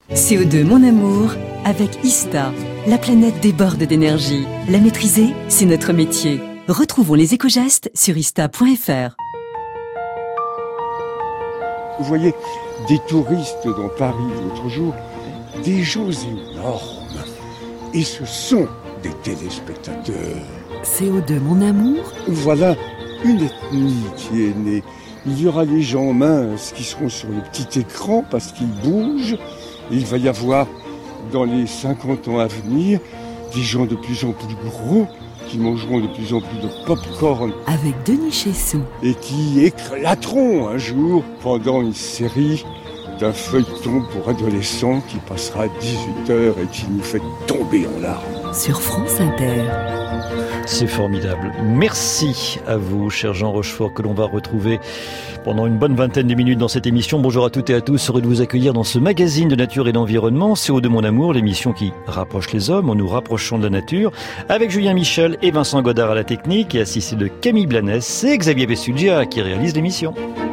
CO2 mon amour avec Ista. La planète déborde d'énergie. La maîtriser, c'est notre métier. Retrouvons les éco-gestes sur ista.fr. Vous voyez des touristes dans Paris l'autre jour, des gens énormes. Et ce sont des téléspectateurs. CO2 mon amour. Voilà une ethnie qui est née. Il y aura les gens minces qui seront sur le petit écran parce qu'ils bougent. Et il va y avoir, dans les 50 ans à venir, des gens de plus en plus gros qui mangeront de plus en plus de pop-corn. Avec Denis Chessou. Et qui éclateront un jour pendant une série d'un feuilleton pour adolescents qui passera à 18h et qui nous fait tomber en larmes. Sur France Inter. C'est formidable. Merci à vous, cher Jean Rochefort, que l'on va retrouver pendant une bonne vingtaine de minutes dans cette émission. Bonjour à toutes et à tous, heureux de vous accueillir dans ce magazine de nature et d'environnement, CO2 mon amour, l'émission qui rapproche les hommes en nous rapprochant de la nature, avec Julien Michel et Vincent Godard à la technique, et assisté de Camille Blanes et Xavier Bessugia qui réalise l'émission.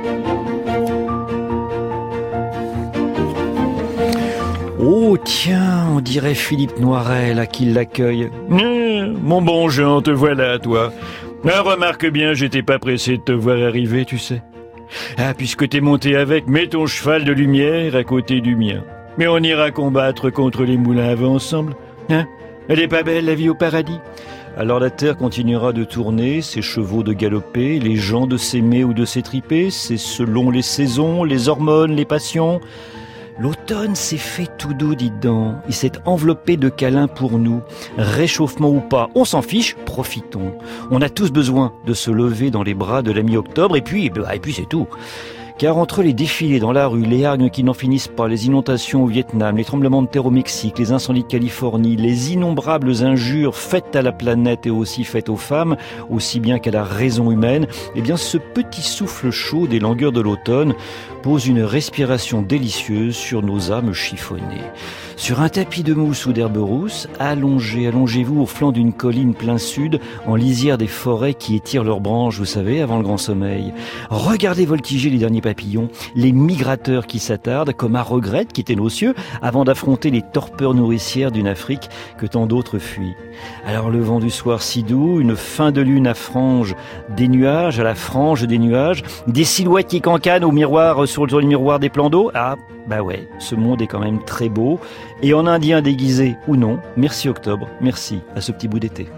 Oh tiens, on dirait Philippe Noiret là qui l'accueille. Mon bon Jean, te voilà toi. Ah, remarque bien, j'étais pas pressé de te voir arriver, tu sais. Ah, puisque t'es monté avec, mets ton cheval de lumière à côté du mien. Mais on ira combattre contre les moulins à vent ensemble. Hein? Elle est pas belle la vie au paradis? Alors la terre continuera de tourner, ses chevaux de galoper, les gens de s'aimer ou de s'étriper, c'est selon les saisons, les hormones, les passions. L'automne s'est fait tout doux, dites donc. Il s'est enveloppé de câlins pour nous. Réchauffement ou pas, on s'en fiche, profitons. On a tous besoin de se lever dans les bras de l'ami octobre, et puis c'est tout. Car entre les défilés dans la rue, les hargnes qui n'en finissent pas, les inondations au Vietnam, les tremblements de terre au Mexique, les incendies de Californie, les innombrables injures faites à la planète et aussi faites aux femmes, aussi bien qu'à la raison humaine, eh bien ce petit souffle chaud des langueurs de l'automne pose une respiration délicieuse sur nos âmes chiffonnées. Sur un tapis de mousse ou d'herbe rousse, allongez-vous au flanc d'une colline plein sud, en lisière des forêts qui étirent leurs branches, vous savez, avant le grand sommeil. Regardez voltiger les derniers papillons, les migrateurs qui s'attardent, comme à regret de quitter nos cieux, avant d'affronter les torpeurs nourricières d'une Afrique que tant d'autres fuient. Alors le vent du soir si doux, une fin de lune à frange des nuages, à la frange des nuages, des silhouettes qui cancanent au miroir, sur le miroir des plans d'eau. Ah, bah ouais, ce monde est quand même très beau. Et en indien déguisé ou non, merci octobre, merci à ce petit bout d'été.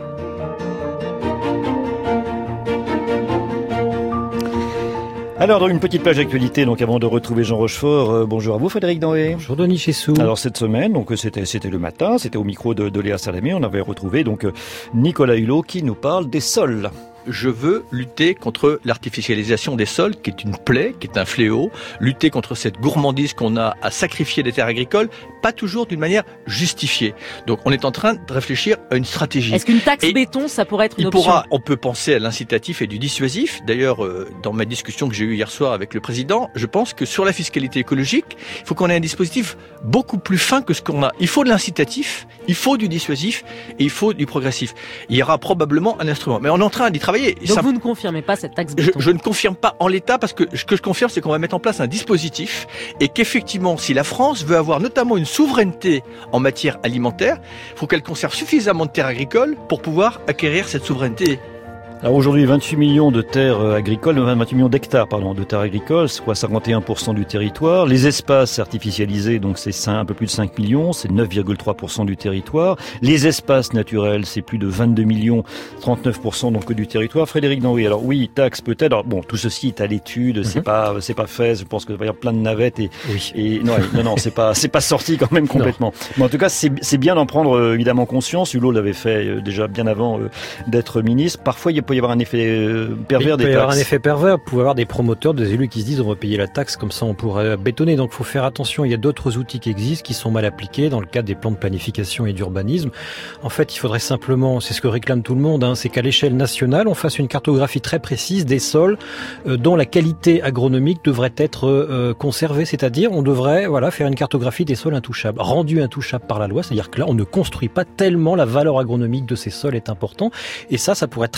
Alors, dans une petite page d'actualité, donc avant de retrouver Jean Rochefort, bonjour à vous Frédéric Danhé. Bonjour Denis Chessou. Alors cette semaine, donc c'était le matin, c'était au micro de Léa Salamé, on avait retrouvé donc Nicolas Hulot qui nous parle des sols. Je veux lutter contre l'artificialisation des sols, qui est une plaie, qui est un fléau, lutter contre cette gourmandise qu'on a à sacrifier des terres agricoles, pas toujours d'une manière justifiée. Donc on est en train de réfléchir à une stratégie. Est-ce qu'une taxe béton, ça pourrait être une option? On peut penser à l'incitatif et du dissuasif. D'ailleurs, dans ma discussion que j'ai eue hier soir avec le président, je pense que sur la fiscalité écologique, il faut qu'on ait un dispositif beaucoup plus fin que ce qu'on a. Il faut de l'incitatif, il faut du dissuasif et il faut du progressif. Il y aura probablement un instrument. Mais on est en train d'y travailler. Donc vous ne confirmez pas cette taxe béton? Je ne confirme pas en l'état, parce que ce que je confirme, c'est qu'on va mettre en place un dispositif et qu'effectivement, si la France veut avoir notamment une souveraineté en matière alimentaire, il faut qu'elle conserve suffisamment de terres agricoles pour pouvoir acquérir cette souveraineté. Alors aujourd'hui, 28 millions de terres agricoles, 28 millions d'hectares, de terres agricoles, soit 51% du territoire. Les espaces artificialisés, donc c'est un peu plus de 5 millions, c'est 9,3% du territoire. Les espaces naturels, c'est plus de 22 millions, 39% donc du territoire. Frédéric Danhé, alors oui, taxe peut-être. Alors bon, tout ceci est à l'étude, c'est pas fait. Je pense qu'il va y avoir plein de navettes et non, c'est pas sorti quand même complètement. Mais en tout cas, c'est bien d'en prendre évidemment conscience. Hulot l'avait fait déjà bien avant d'être ministre. Parfois, il peut y avoir un effet pervers des taxes. Il peut y avoir un effet pervers, il peut y avoir des promoteurs, des élus qui se disent on va payer la taxe, comme ça on pourrait bétonner. Donc il faut faire attention, il y a d'autres outils qui existent, qui sont mal appliqués dans le cadre des plans de planification et d'urbanisme. En fait, il faudrait simplement, c'est ce que réclame tout le monde, c'est qu'à l'échelle nationale, on fasse une cartographie très précise des sols dont la qualité agronomique devrait être conservée. C'est-à-dire, on devrait faire une cartographie des sols intouchables, rendus intouchables par la loi. C'est-à-dire que là, on ne construit pas tellement la valeur agronomique de ces sols est important. Et ça pourrait très très bien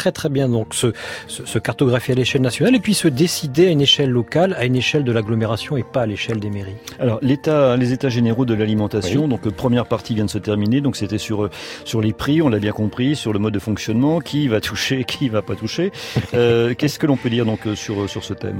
bien donc se cartographier à l'échelle nationale et puis se décider à une échelle locale, à une échelle de l'agglomération et pas à l'échelle des mairies. Alors les états généraux de l'alimentation, donc première partie vient de se terminer, donc c'était sur les prix, on l'a bien compris, sur le mode de fonctionnement, qui va toucher, qui va pas toucher. Qu'est-ce que l'on peut dire donc sur ce thème?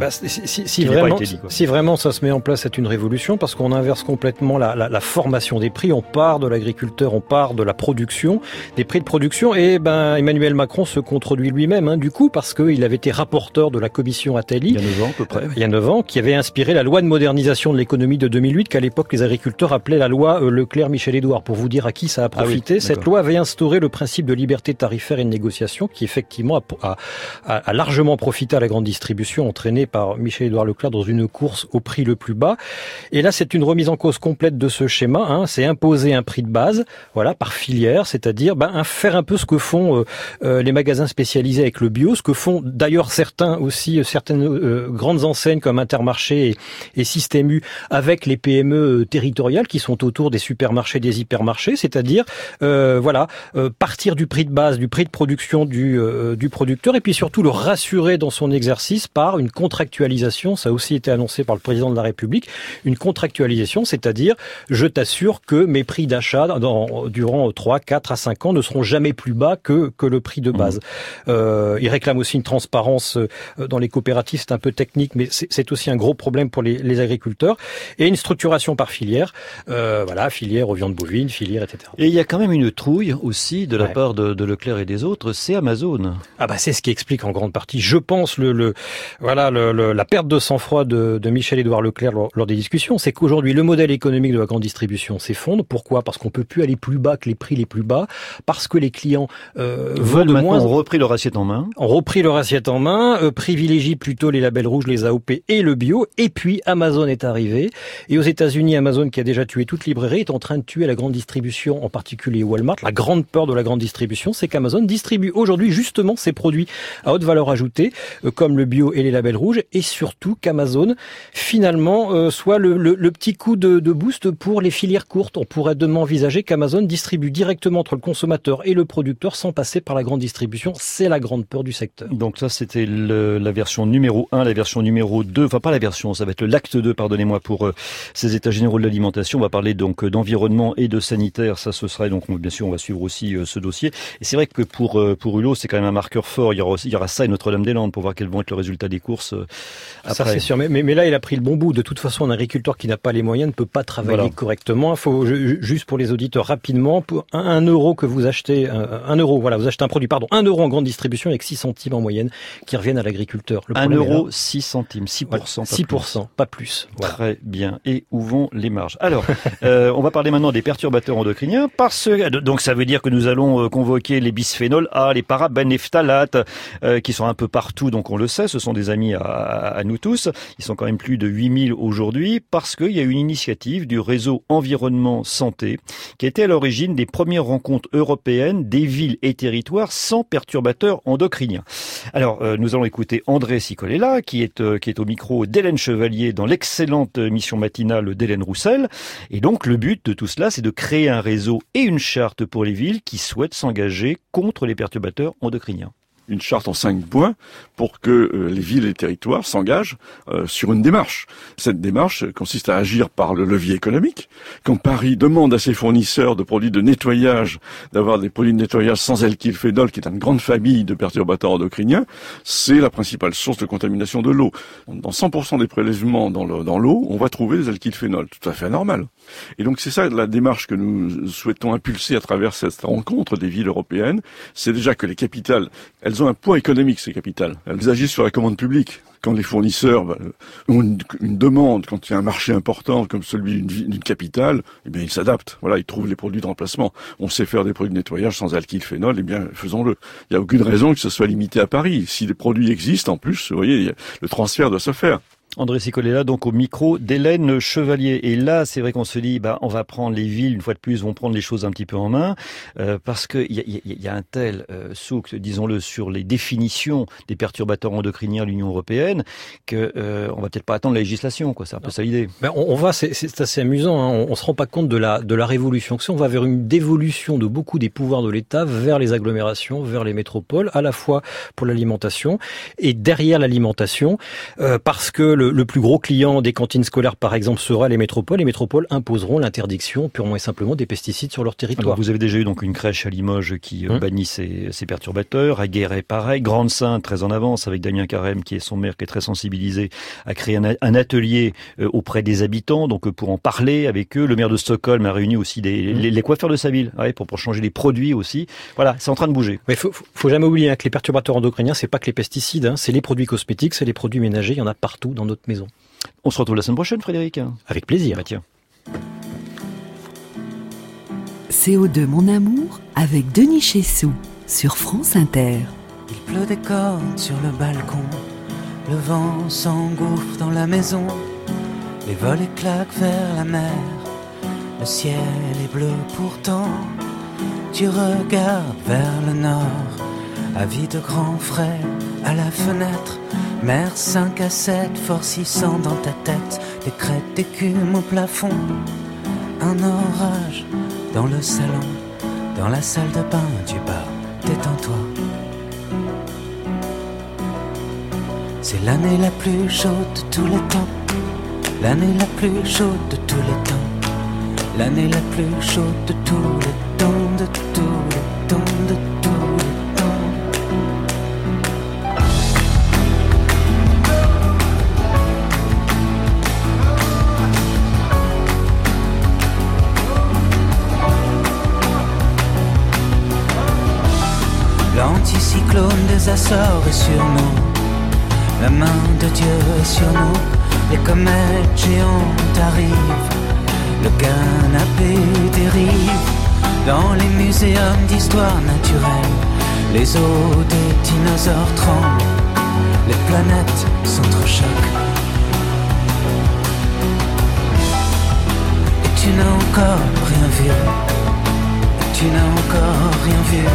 Si vraiment ça se met en place, c'est une révolution parce qu'on inverse complètement la formation des prix. On part de l'agriculteur, on part de la production, des prix de production. Et Emmanuel Macron se contredit lui-même, du coup, parce qu'il avait été rapporteur de la commission Attali. Il y a 9 ans à peu près. Il y a 9 ans, qui avait inspiré la loi de modernisation de l'économie de 2008, qu'à l'époque les agriculteurs appelaient la loi Leclerc-Michel-Édouard. Pour vous dire à qui ça a profité, cette loi avait instauré le principe de liberté tarifaire et de négociation, qui effectivement a largement profité à la grande distribution, entraînée par Michel-Édouard Leclerc dans une course au prix le plus bas. Et là, c'est une remise en cause complète de ce schéma. C'est imposer un prix de base, voilà, par filière, c'est-à-dire faire un peu ce que font les magasins spécialisés avec le bio, ce que font d'ailleurs certaines grandes enseignes comme Intermarché et Système U avec les PME territoriales qui sont autour des supermarchés, des hypermarchés, c'est-à-dire partir du prix de base, du prix de production du producteur et puis surtout le rassurer dans son exercice par une contractualisation. Ça a aussi été annoncé par le président de la République, une contractualisation, c'est-à-dire je t'assure que mes prix d'achat durant 3, 4 à 5 ans ne seront jamais plus bas que le prix de base. Il réclame aussi une transparence dans les coopératives, c'est un peu technique, mais c'est aussi un gros problème pour les agriculteurs, et une structuration par filière, filière aux viandes bovines, filière, etc. Et il y a quand même une trouille aussi de la part de Leclerc et des autres, c'est Amazon. C'est ce qui explique en grande partie, je pense, la perte de sang-froid de Michel-Édouard Leclerc lors des discussions, c'est qu'aujourd'hui le modèle économique de la grande distribution s'effondre. Pourquoi? Parce qu'on peut plus aller plus bas que les prix les plus bas, parce que les clients veulent maintenant ont repris leur assiette en main, privilégient plutôt les labels rouges, les AOP et le bio, et puis Amazon est arrivé, et aux États-Unis, Amazon, qui a déjà tué toute librairie, est en train de tuer la grande distribution, en particulier Walmart. La grande peur de la grande distribution, c'est qu'Amazon distribue aujourd'hui justement ses produits à haute valeur ajoutée, comme le bio et les labels rouges, et surtout qu'Amazon finalement soit le petit coup de boost pour les filières courtes. On pourrait demain envisager qu'Amazon distribue directement entre le consommateur et le producteur sans passer par la grande distribution. C'est la grande peur du secteur. Donc ça, c'était la version numéro 1, la version numéro 2, enfin pas la version, ça va être l'acte 2, pardonnez-moi, pour ces états généraux de l'alimentation. On va parler donc d'environnement et de sanitaire, ça ce serait donc, bien sûr, on va suivre aussi ce dossier. Et c'est vrai que pour Hulot, c'est quand même un marqueur fort. Il y aura ça et Notre-Dame-des-Landes pour voir quels vont être le résultat des courses après. Ça c'est sûr, mais là il a pris le bon bout. De toute façon, un agriculteur qui n'a pas les moyens ne peut pas travailler correctement. Il faut, juste pour les auditeurs rapidement, pour 1 euro que vous achetez, vous achetez un produit, 1 euro en grande distribution avec 6 centimes en moyenne qui reviennent à l'agriculteur. 1 euro, 6 centimes, 6%. Voilà, 6%, pas plus. Voilà. Très bien. Et où vont les marges? Alors, on va parler maintenant des perturbateurs endocriniens donc ça veut dire que nous allons convoquer les bisphénols A, les parabenéphtalates, qui sont un peu partout, donc on le sait, ce sont des amis à nous tous. Ils sont quand même plus de 8000 aujourd'hui parce qu'il y a une initiative du réseau Environnement Santé qui était à l'origine des premières rencontres européennes des villes et territoires sans perturbateurs endocriniens. Alors, nous allons écouter André Sicolella, qui est au micro d'Hélène Chevalier dans l'excellente émission matinale d'Hélène Roussel. Et donc, le but de tout cela, c'est de créer un réseau et une charte pour les villes qui souhaitent s'engager contre les perturbateurs endocriniens. Une charte en 5 points pour que les villes et les territoires s'engagent sur une démarche. Cette démarche consiste à agir par le levier économique. Quand Paris demande à ses fournisseurs de produits de nettoyage d'avoir des produits de nettoyage sans alkylphénol, qui est une grande famille de perturbateurs endocriniens, c'est la principale source de contamination de l'eau. Dans 100% des prélèvements dans l'eau, on va trouver des alkylphénols, tout à fait anormal. Et donc c'est ça la démarche que nous souhaitons impulser à travers cette rencontre des villes européennes. C'est déjà que les capitales, elles ont un poids économique, ces capitales. Elles agissent sur la commande publique. Quand les fournisseurs ont une demande, quand il y a un marché important comme celui d'une capitale, eh bien ils s'adaptent. Voilà, ils trouvent les produits de remplacement. On sait faire des produits de nettoyage sans alkylphénol, eh bien faisons-le. Il n'y a aucune raison que ce soit limité à Paris. Si les produits existent, en plus, vous voyez, le transfert doit se faire. André Sicol est là, donc au micro d'Hélène Chevalier. Et là, c'est vrai qu'on se dit, on va prendre les villes, une fois de plus, vont prendre les choses un petit peu en main, parce que il y a un tel souk, disons-le, sur les définitions des perturbateurs endocriniens de l'Union européenne, que on va peut-être pas attendre la législation, quoi. C'est un peu ça l'idée. C'est assez amusant, hein. On se rend pas compte de la révolution que c'est. On va vers une dévolution de beaucoup des pouvoirs de l'État vers les agglomérations, vers les métropoles, à la fois pour l'alimentation et derrière l'alimentation, parce que le plus gros client des cantines scolaires, par exemple, sera les métropoles. Les métropoles imposeront l'interdiction purement et simplement des pesticides sur leur territoire. Alors, vous avez déjà eu donc une crèche à Limoges qui bannit ces perturbateurs. À Guéret, pareil. Grande-Synthe, très en avance, avec Damien Carême, qui est son maire, qui est très sensibilisé, a créé un atelier auprès des habitants, donc pour en parler avec eux. Le maire de Stockholm a réuni aussi les coiffeurs de sa ville, pour changer les produits aussi. Voilà, c'est en train de bouger. Mais faut jamais oublier que les perturbateurs endocriniens, c'est pas que les pesticides, c'est les produits cosmétiques, c'est les produits ménagers. Il y en a partout dans notre maison. On se retrouve la semaine prochaine, Frédéric. Avec plaisir. Tiens. CO2 mon amour avec Denis Chessou sur France Inter. Il pleut des cordes sur le balcon, le vent s'engouffre dans la maison, les volets claquent vers la mer, le ciel est bleu pourtant. Tu regardes vers le nord, avis de grands frais à la fenêtre. Mer 5 à 7, forcissant dans ta tête, des crêtes d'écume au plafond. Un orage dans le salon, dans la salle de bain du bar, détends-toi. C'est l'année la plus chaude de tous les temps, l'année la plus chaude de tous les temps, l'année la plus chaude de tous les temps, de tous les temps, de tous les temps. L'anticyclone des Açores est sur nous, la main de Dieu est sur nous, les comètes géantes arrivent, le canapé dérive, dans les muséums d'histoire naturelle, les os des dinosaures tremblent, les planètes s'entrechoquent. Et tu n'as encore rien vu, et tu n'as encore rien vu.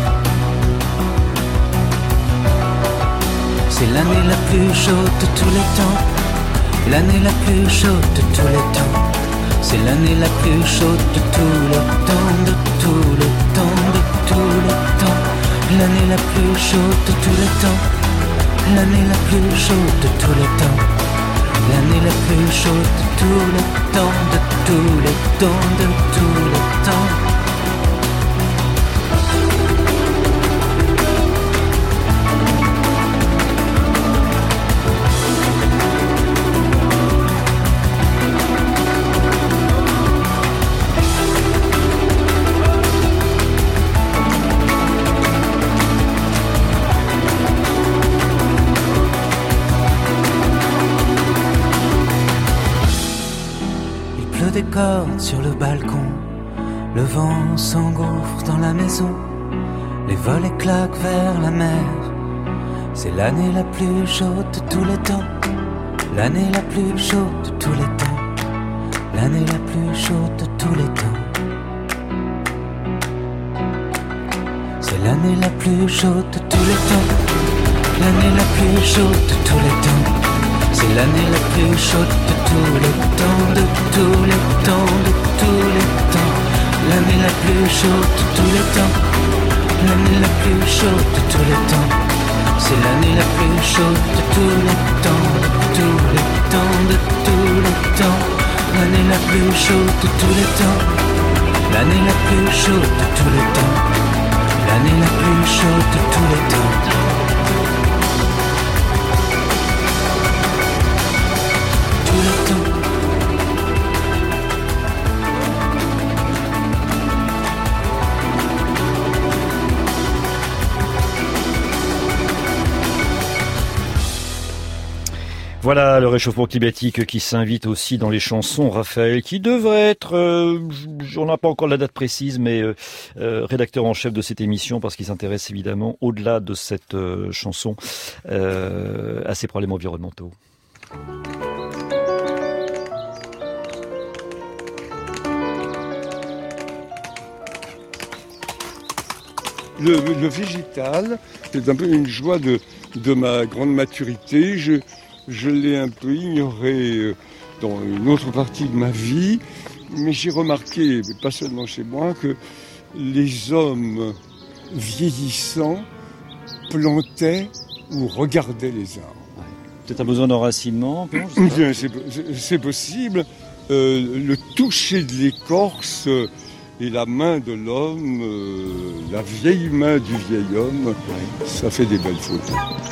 C'est l'année la plus chaude de tous les temps, l'année la plus chaude de tous les temps. C'est l'année la plus chaude de tous les temps, de tous les temps, de tous les temps. L'année la plus chaude de tous les temps, l'année la plus chaude de tous les temps. L'année la plus chaude de tous les temps, de tous les temps, de tous les temps. Des cordes sur le balcon, le vent s'engouffre dans la maison, les volets claquent vers la mer. C'est l'année la plus chaude de tous les temps, l'année la plus chaude de tous les temps, l'année la plus chaude de tous les temps. C'est l'année la plus chaude de tous les temps, l'année la plus chaude de tous les temps. C'est l'année la plus chaude de tous les temps, de tous les temps, de tous les temps. L'année la plus chaude de tous les temps, l'année la plus chaude de tous les temps. C'est l'année la plus chaude de tous les temps, de tous les temps, de tous les temps. L'année la plus chaude de tous les temps, l'année la plus chaude de tous les temps. L'année la plus chaude de tous les temps. Voilà le réchauffement climatique qui s'invite aussi dans les chansons. Raphaël, qui devrait être, on n'a pas encore la date précise, mais rédacteur en chef de cette émission, parce qu'il s'intéresse évidemment, au-delà de cette chanson, à ces problèmes environnementaux. Le végétal, c'est un peu une joie de ma grande maturité. Je l'ai un peu ignoré dans une autre partie de ma vie, mais j'ai remarqué, pas seulement chez moi, que les hommes vieillissants plantaient ou regardaient les arbres. Peut-être un besoin d'enracinement. C'est possible. Le toucher de l'écorce et la main de l'homme, la vieille main du vieil homme, ça fait des belles photos.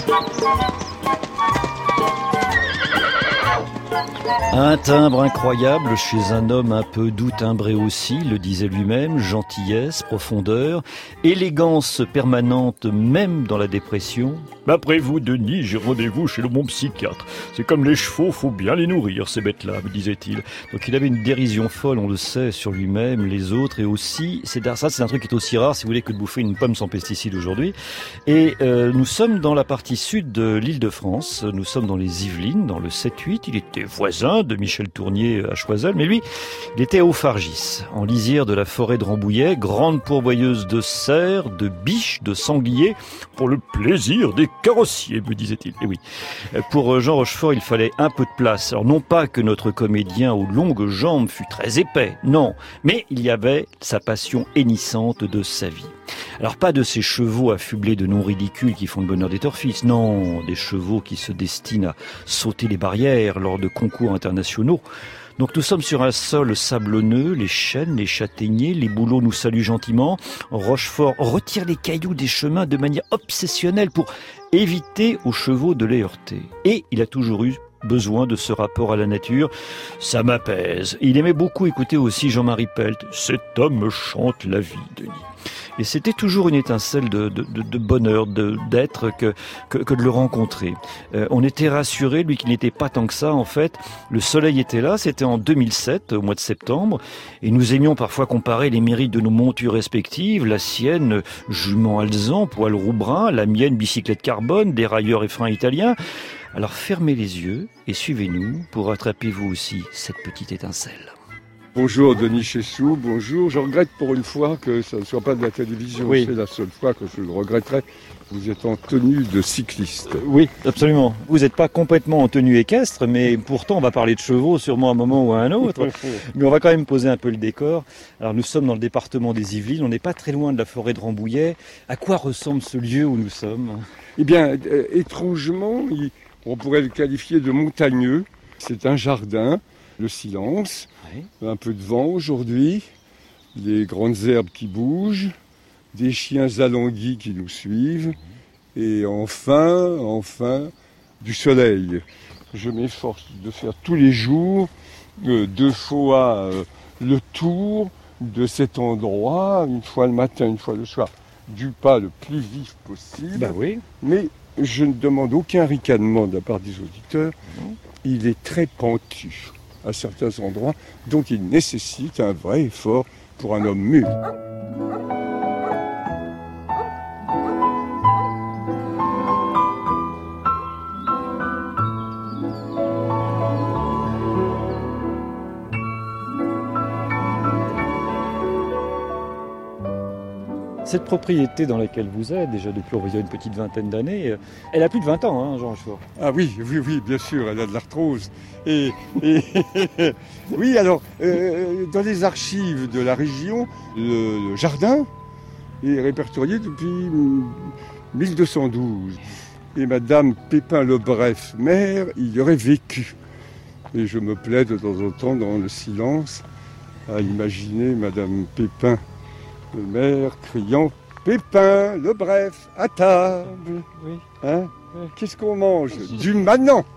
Un timbre incroyable chez un homme un peu doux timbré aussi, le disait lui-même, gentillesse, profondeur, élégance permanente même dans la dépression. Après vous, Denis, j'ai rendez-vous chez mon psychiatre. C'est comme les chevaux, faut bien les nourrir, ces bêtes-là, me disait-il. Donc il avait une dérision folle, on le sait, sur lui-même, les autres, et aussi, c'est un truc qui est aussi rare, si vous voulez, que de bouffer une pomme sans pesticides aujourd'hui. Et nous sommes dans la partie sud de l'Île-de-France, nous sommes dans les Yvelines, dans le 7-8, il était voisin de Michel Tournier à Choiseul, mais lui, il était à Haut-Fargis, en lisière de la forêt de Rambouillet, grande pourvoyeuse de cerfs, de biches, de sangliers, pour le plaisir des carrossier, me disait-il. Et oui, pour Jean Rochefort, il fallait un peu de place. Alors non pas que notre comédien aux longues jambes fût très épais, non, mais il y avait sa passion hennissante de sa vie. Alors pas de ces chevaux affublés de noms ridicules qui font le bonheur des torfistes, non, des chevaux qui se destinent à sauter les barrières lors de concours internationaux. Donc nous sommes sur un sol sablonneux, les chênes, les châtaigniers, les bouleaux nous saluent gentiment. Rochefort retire les cailloux des chemins de manière obsessionnelle pour éviter aux chevaux de les heurter. Et il a toujours eu besoin de ce rapport à la nature. Ça m'apaise. Il aimait beaucoup écouter aussi Jean-Marie Pelt. Cet homme me chante la vie, Denis. Et c'était toujours une étincelle de bonheur, d'être que de le rencontrer. On était rassurés, lui, qu'il n'était pas tant que ça, en fait. Le soleil était là, c'était en 2007, au mois de septembre, et nous aimions parfois comparer les mérites de nos montures respectives, la sienne, jument alezan, poil roux-brun, la mienne, bicyclette carbone, dérailleur et frein italien. Alors fermez les yeux et suivez-nous pour attraper vous aussi cette petite étincelle. Bonjour Denis Chessou, bonjour. Je regrette pour une fois que ça ne soit pas de la télévision. Oui. C'est la seule fois que je le regretterai. Vous êtes en tenue de cycliste. Oui, absolument. Vous n'êtes pas complètement en tenue équestre, mais pourtant on va parler de chevaux sûrement à un moment ou à un autre. Mais on va quand même poser un peu le décor. Alors nous sommes dans le département des Yvelines, on n'est pas très loin de la forêt de Rambouillet. À quoi ressemble ce lieu où nous sommes ? Eh bien, étrangement, on pourrait le qualifier de montagneux. C'est un jardin, le silence. Un peu de vent aujourd'hui, des grandes herbes qui bougent, des chiens alanguis qui nous suivent, et enfin, du soleil. Je m'efforce de faire tous les jours 2 fois le tour de cet endroit, une fois le matin, une fois le soir, du pas le plus vif possible. Ben oui. Mais je ne demande aucun ricanement de la part des auditeurs, il est très pentu à certains endroits, donc il nécessite un vrai effort pour un homme mûr. Cette propriété dans laquelle vous êtes, déjà depuis une petite vingtaine d'années, elle a plus de 20 ans, hein, Jean Rochefort. Ah oui, bien sûr, elle a de l'arthrose. Et oui, alors, dans les archives de la région, le jardin est répertorié depuis 1212. Et Madame Pépin-Lebref, mère, il y aurait vécu. Et je me plais de temps en temps dans le silence à imaginer Madame Pépin, le maire criant « Pépin, le bref, à table !» Oui. Hein ? Oui. Qu'est-ce qu'on mange ? Du manant.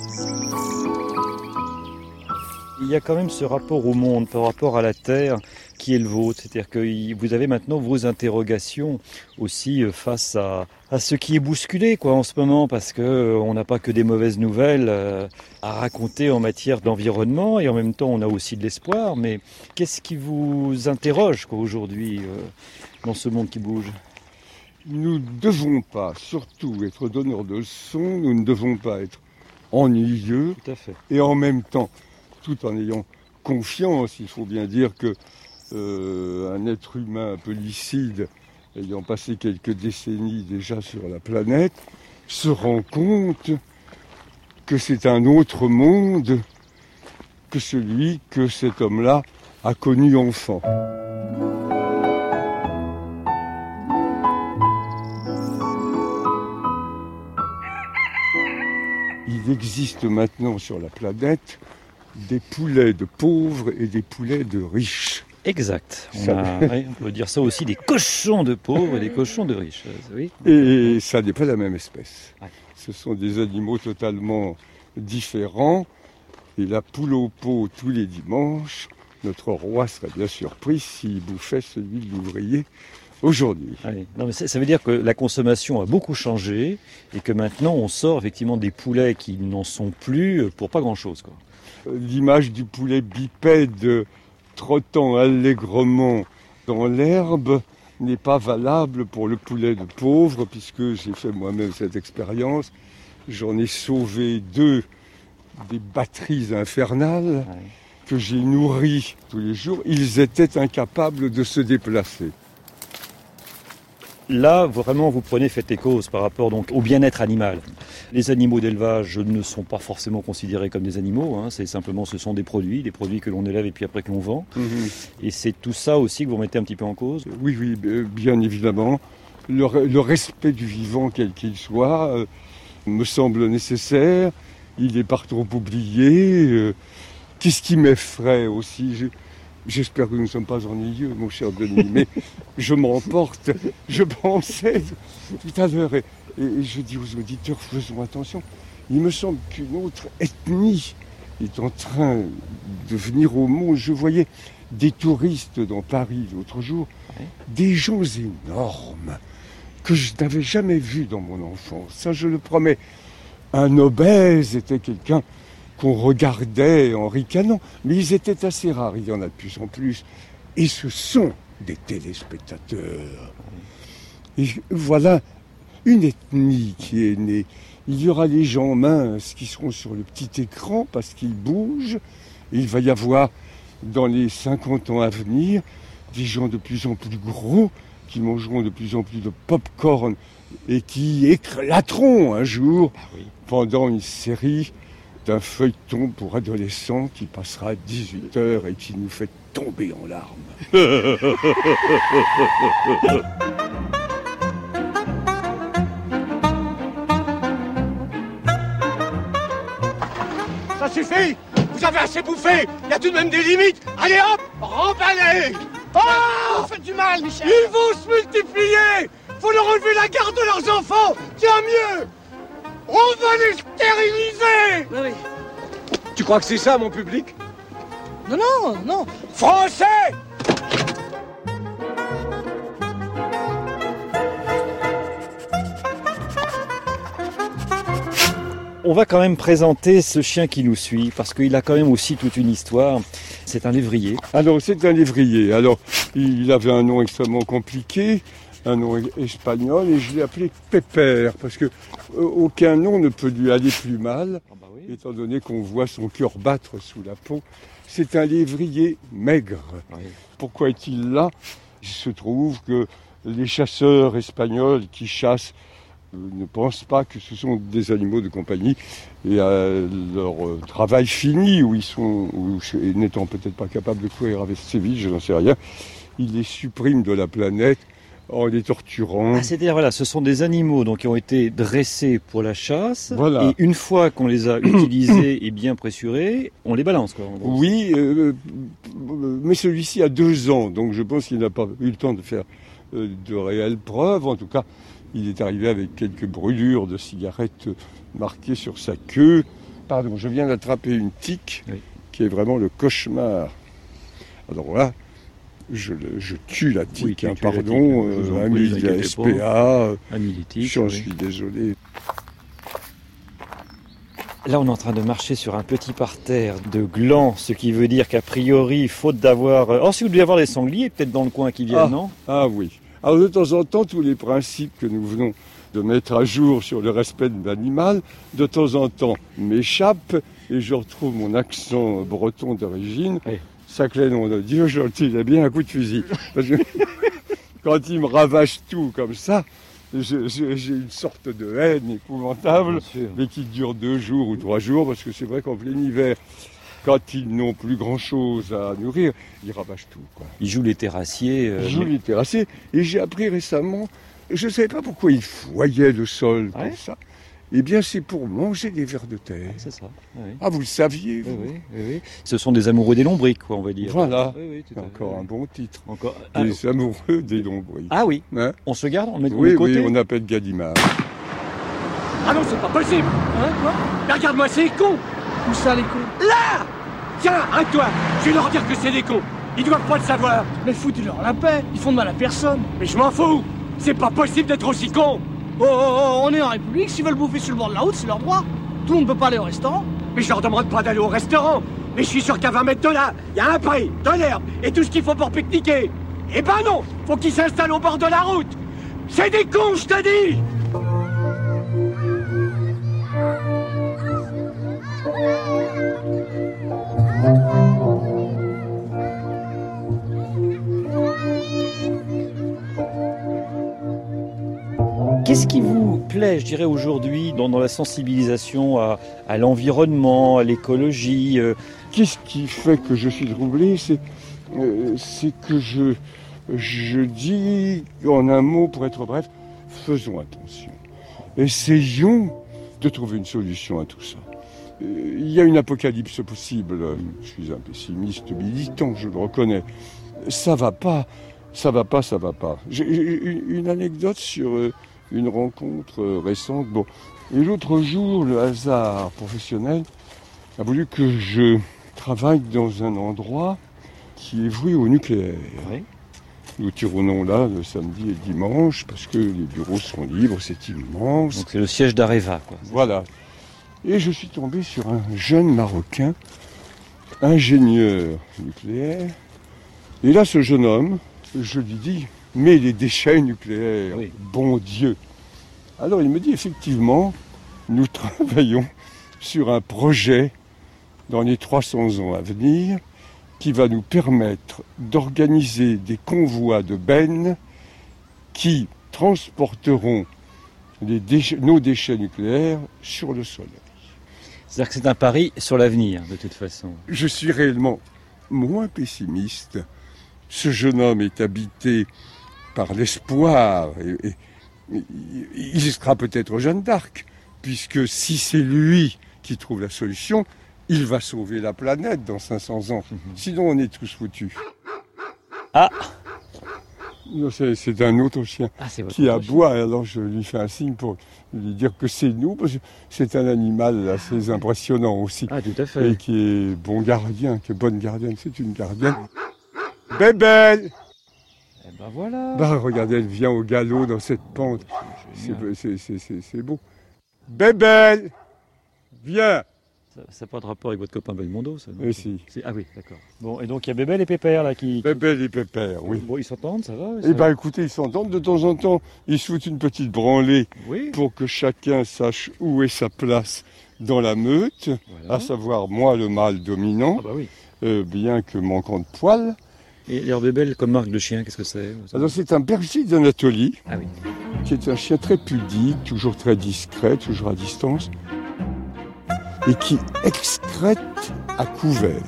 Il y a quand même ce rapport au monde, par rapport à la terre. qui est le vôtre. C'est-à-dire que vous avez maintenant vos interrogations aussi face à ce qui est bousculé en ce moment, parce qu'on n'a pas que des mauvaises nouvelles à raconter en matière d'environnement, et en même temps on a aussi de l'espoir. Mais qu'est-ce qui vous interroge aujourd'hui dans ce monde qui bouge ? Nous ne devons pas, surtout, être donneurs de leçons, nous ne devons pas être ennuyeux, Tout à fait. Et en même temps, tout en ayant confiance, il faut bien dire que un être humain un peu lucide, ayant passé quelques décennies déjà sur la planète, se rend compte que c'est un autre monde que celui que cet homme-là a connu enfant. Il existe maintenant sur la planète des poulets de pauvres et des poulets de riches. Exact. On peut dire ça aussi, des cochons de pauvres et des cochons de riches. Oui. Et ça n'est pas la même espèce. Ouais. Ce sont des animaux totalement différents. Et la poule au pot tous les dimanches, notre roi serait bien surpris s'il bouffait celui de l'ouvrier aujourd'hui. Allez. Non, mais ça veut dire que la consommation a beaucoup changé et que maintenant on sort effectivement des poulets qui n'en sont plus pour pas grand-chose. L'image du poulet bipède trottant allègrement dans l'herbe n'est pas valable pour le poulet de pauvre, puisque j'ai fait moi-même cette expérience. J'en ai sauvé 2 des batteries infernales que j'ai nourries tous les jours. Ils étaient incapables de se déplacer. Là, vraiment, vous prenez fait et cause par rapport donc au bien-être animal. Les animaux d'élevage ne sont pas forcément considérés comme des animaux, c'est simplement, ce sont des produits que l'on élève et puis après que l'on vend. Et c'est tout ça aussi que vous mettez un petit peu en cause ? Oui, bien évidemment. Le respect du vivant, quel qu'il soit, me semble nécessaire. Il n'est pas trop oublié. Qu'est-ce qui m'effraie aussi ? J'espère que nous ne sommes pas ennuyeux, mon cher Denis, mais je m'emporte. Je pensais tout à l'heure, et je dis aux auditeurs, faisons attention. Il me semble qu'une autre ethnie est en train de venir au monde. Je voyais des touristes dans Paris l'autre jour, des gens énormes que je n'avais jamais vus dans mon enfance. Ça, je le promets. Un obèse était quelqu'un qu'on regardait en ricanant, mais ils étaient assez rares, il y en a de plus en plus. Et ce sont des téléspectateurs. Et voilà une ethnie qui est née. Il y aura les gens minces qui seront sur le petit écran parce qu'ils bougent. Et il va y avoir, dans les 50 ans à venir, des gens de plus en plus gros qui mangeront de plus en plus de pop-corn et qui éclateront un jour pendant une série d'un feuilleton pour adolescents qui passera à 18h et qui nous fait tomber en larmes. Ça suffit! Vous avez assez bouffé! Il y a tout de même des limites! Allez hop! Remballez! Oh! Vous faites du mal, Michel! Ils vont se multiplier! Faut leur enlever la garde de leurs enfants! Tiens mieux! On va les stériliser! Oui. Tu crois que c'est ça, mon public? Non. Français! On va quand même présenter ce chien qui nous suit, parce qu'il a quand même aussi toute une histoire. C'est un lévrier. Alors, c'est un lévrier. Alors, il avait un nom extrêmement compliqué, un nom espagnol, et je l'ai appelé Pépère, parce que aucun nom ne peut lui aller plus mal, étant donné qu'on voit son cœur battre sous la peau. C'est un lévrier maigre. Oui. Pourquoi est-il là? Il se trouve que les chasseurs espagnols qui chassent ne pensent pas que ce sont des animaux de compagnie, et à leur travail fini, où ils sont, n'étant peut-être pas capables de courir avec Séville, je n'en sais rien, ils les suppriment de la planète en les torturant. C'est-à-dire, voilà, ce sont des animaux donc, qui ont été dressés pour la chasse, et une fois qu'on les a utilisés et bien pressurés, on les balance. Oui, mais celui-ci a 2 ans, donc je pense qu'il n'a pas eu le temps de faire de réelles preuves. En tout cas, il est arrivé avec quelques brûlures de cigarettes marquées sur sa queue. Pardon, je viens d'attraper une tique qui est vraiment le cauchemar. Alors là, je tue la tique, Oui, tu tues la pardon, tique, un mille SPA, j'en suis désolé. Là, on est en train de marcher sur un petit parterre de glands, ce qui veut dire qu'a priori, faute d'avoir... Oh, si vous devez avoir des sangliers peut-être dans le coin qui viennent, non? Ah oui. Alors de temps en temps, tous les principes que nous venons de mettre à jour sur le respect de l'animal, de temps en temps m'échappent et je retrouve mon accent breton d'origine. Oui. Sacré nom de Dieu, je il a bien un coup de fusil. Parce que quand il me ravage tout comme ça, j'ai une sorte de haine épouvantable, mais qui dure 2 jours ou 3 jours, parce que c'est vrai qu'en plein hiver, quand ils n'ont plus grand-chose à nourrir, ils ravagent tout, quoi. Ils jouent les terrassiers. Ils jouent les terrassiers. Et j'ai appris récemment, je ne savais pas pourquoi ils foyaient le sol comme ça. Eh bien, c'est pour manger des vers de terre. C'est ça. Oui. Ah, vous le saviez, vous? Oui. Ce sont des amoureux des lombrics, quoi, on va dire. Voilà. Oui, c'est encore un bon titre. Encore. Des amoureux des lombrics. Ah oui. Hein? On se garde, on met de Oui, côté. oui, on appelle Gallimard. Ah non, c'est pas possible. Hein, quoi? Mais regarde-moi, c'est les cons. Où ça, les cons? Là! Tiens, arrête-toi. Je vais leur dire que c'est des cons. Ils doivent pas le savoir. Mais foutez-leur la paix. Ils font de mal à personne. Mais je m'en fous. C'est pas possible d'être aussi con. Oh, on est en République. S'ils veulent bouffer sur le bord de la route, c'est leur droit. Tout le monde peut pas aller au restaurant. Mais je leur demande pas d'aller au restaurant. Mais je suis sûr qu'à 20 mètres de là, il y a un pré, de l'herbe et tout ce qu'il faut pour pique-niquer. Eh ben non, faut qu'ils s'installent au bord de la route. C'est des cons, je te dis. Qu'est-ce qui vous plaît, je dirais, aujourd'hui dans la sensibilisation à l'environnement, à l'écologie? Qu'est-ce qui fait que je suis troublé? C'est que je dis, en un mot, pour être bref, faisons attention. Essayons de trouver une solution à tout ça. Il y a une apocalypse possible. Je suis un pessimiste militant, je le reconnais. Ça va pas. J'ai une anecdote sur une rencontre récente. Bon. Et l'autre jour, le hasard professionnel a voulu que je travaille dans un endroit qui est voué au nucléaire. Oui. Nous tirons là le samedi et dimanche parce que les bureaux sont libres, c'est immense. Donc c'est le siège d'Areva, quoi. Voilà. Et je suis tombé sur un jeune Marocain, ingénieur nucléaire. Et là, ce jeune homme, je lui dis, mais les déchets nucléaires, oui. Bon Dieu. Alors il me dit, effectivement, nous travaillons sur un projet dans les 300 ans à venir qui va nous permettre d'organiser des convois de bennes qui transporteront nos déchets nucléaires sur le soleil. C'est-à-dire que c'est un pari sur l'avenir, de toute façon. Je suis réellement moins pessimiste. Ce jeune homme est habité par l'espoir. Et il sera peut-être Jeanne d'Arc, puisque si c'est lui qui trouve la solution, il va sauver la planète dans 500 ans. Sinon, on est tous foutus. Ah! Non, c'est un autre chien qui aboie. Alors je lui fais un signe pour lui dire que c'est nous, parce que c'est un animal assez impressionnant aussi. Ah, tout à fait. Et qui est bon gardien, qui est bonne gardienne. C'est une gardienne. Bébelle! Eh ben voilà. Bah, regardez, elle vient au galop dans cette pente. C'est beau. Bébelle! Viens! Ça n'a pas de rapport avec votre copain Belmondo, ça? Oui, si. Ah oui, d'accord. Bon, et donc il y a Bébel et Pépère là qui... Bébel et Pépère, oui. Bon, ils s'entendent, ça va? Eh ben écoutez, ils s'entendent. De temps en temps, ils se foutent une petite branlée pour que chacun sache où est sa place dans la meute, à savoir moi le mâle dominant, bien que manquant de poils. Et leur Bébel comme marque de chien, qu'est-ce que c'est? Alors c'est un berger d'Anatolie, qui est un chien très pudique, toujours très discret, toujours à distance, et qui excrète à couvert.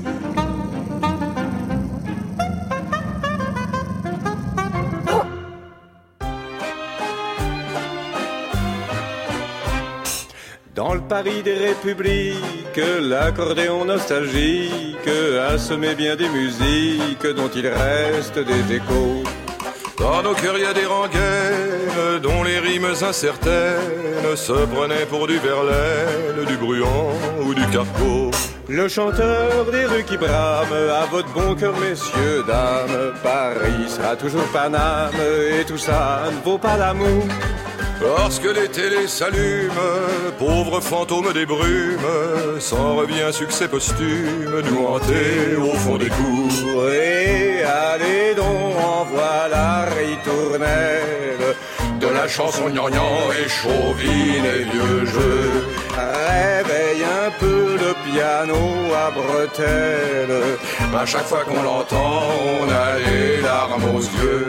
Dans le Paris des Républiques, l'accordéon nostalgique a semé bien des musiques dont il reste des échos. Dans nos cœurs, il y a des rengaines dont les rimes incertaines se prenaient pour du Verlaine, du Bruant ou bout du carrefour. Le chanteur des rues qui brame, à votre bon cœur, messieurs, dames, Paris sera toujours Paname, et tout ça ne vaut pas l'amour. Lorsque les télés s'allument, pauvres fantômes des brumes, s'en revient succès posthume, nous hanter au fond des cours. Et allez donc, en voilà ritournelle, de la chanson gnangnan et chauvine et vieux jeu. Réveille un peu le piano à bretelles, à chaque fois qu'on l'entend, on a les larmes aux yeux.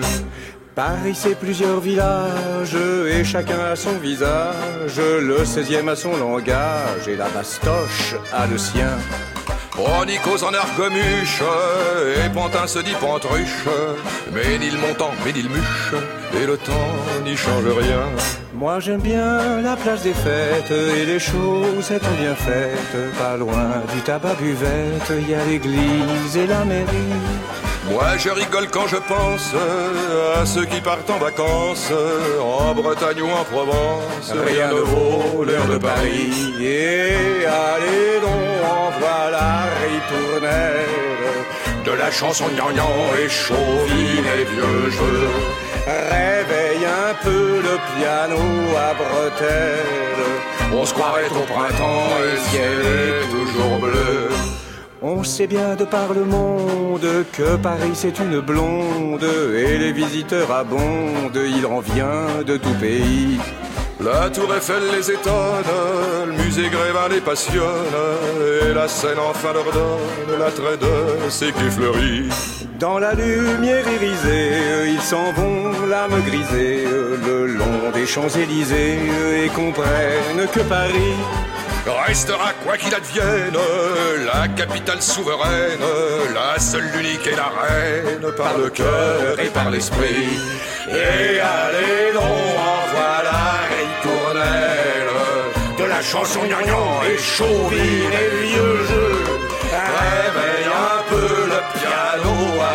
Paris c'est plusieurs villages et chacun a son visage, le 16e a son langage et la bastoche a le sien. Bronicos en argomuche et Pantin se dit Pantruche, mais ni le montant, mais ni le muche, et le temps n'y change rien. Moi j'aime bien la place des fêtes et les choses étant bien faites, pas loin du tabac buvette, y a l'église et la mairie. Moi je rigole quand je pense à ceux qui partent en vacances, en Bretagne ou en Provence, rien ne vaut l'heure de Paris. Et allez donc, en voilà ritournelle, de la chanson gnangnan et chauvine et vieux jeu. Réveille un peu le piano à bretelles, on se croirait au printemps et le ciel est toujours bleu. On sait bien de par le monde que Paris c'est une blonde et les visiteurs abondent, il en vient de tout pays. La tour Eiffel les étonne, le musée Grévin les passionne, et la Seine enfin leur donne l'attrait de ses quais fleuris. Dans la lumière irisée, ils s'en vont l'âme grisée, le long des Champs-Élysées, et comprennent que Paris restera quoi qu'il advienne, la capitale souveraine, la seule, l'unique et la reine, par le cœur et par l'esprit. Et allez donc, en voilà ritournelle, de la chanson gnangnan et chauvine et vieux jeu. Réveille un peu le piano à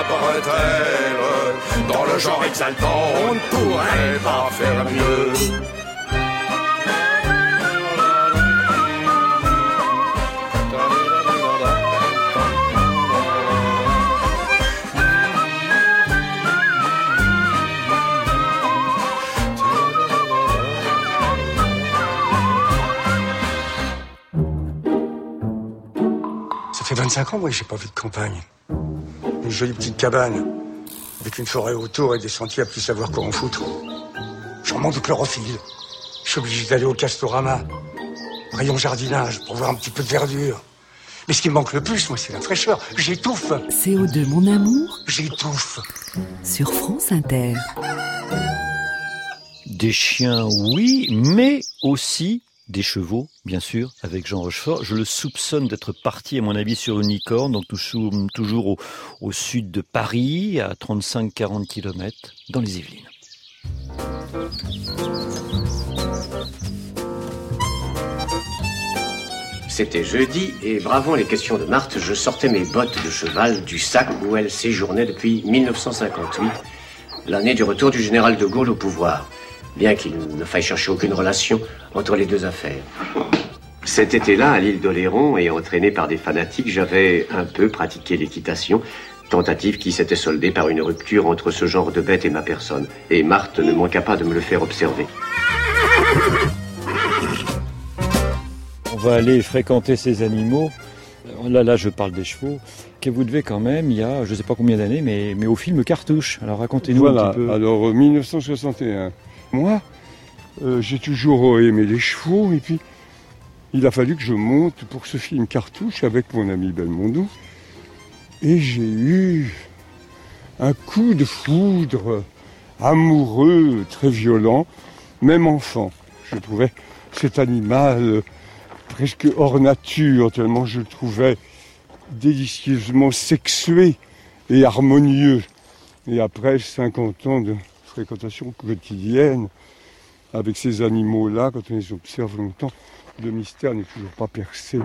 bretelles, dans le genre exaltant, on ne pourrait pas faire mieux. Ça fait 25 ans, moi, j'ai pas vu de campagne. Une jolie petite cabane, avec une forêt autour et des sentiers à plus savoir quoi en foutre. J'en manque de chlorophylle. Je suis obligé d'aller au Castorama, rayon jardinage, pour voir un petit peu de verdure. Mais ce qui me manque le plus, moi, c'est la fraîcheur. J'étouffe. CO2, mon amour. J'étouffe. Sur France Inter. Des chiens, oui, mais aussi des chevaux, bien sûr, avec Jean Rochefort. Je le soupçonne d'être parti, à mon avis, sur une licorne, donc toujours au sud de Paris, à 35-40 km, dans les Yvelines. C'était jeudi et bravant les questions de Marthe, je sortais mes bottes de cheval du sac où elle séjournait depuis 1958, l'année du retour du général de Gaulle au pouvoir, bien qu'il ne faille chercher aucune relation entre les deux affaires. Cet été-là, à l'île d'Oléron, et entraîné par des fanatiques, j'avais un peu pratiqué l'équitation, tentative qui s'était soldée par une rupture entre ce genre de bête et ma personne. Et Marthe ne manqua pas de me le faire observer. On va aller fréquenter ces animaux. Là, je parle des chevaux, que vous devez quand même, il y a je ne sais pas combien d'années, mais au film Cartouche. Alors racontez-nous un petit peu. Alors 1961. Moi, j'ai toujours aimé les chevaux, et puis il a fallu que je monte pour ce film Cartouche avec mon ami Belmondo. Et j'ai eu un coup de foudre amoureux, très violent, même enfant. Je trouvais cet animal presque hors nature, tellement je le trouvais délicieusement sexué et harmonieux. Et après 50 ans de fréquentation quotidienne avec ces animaux-là, quand on les observe longtemps, le mystère n'est toujours pas percé.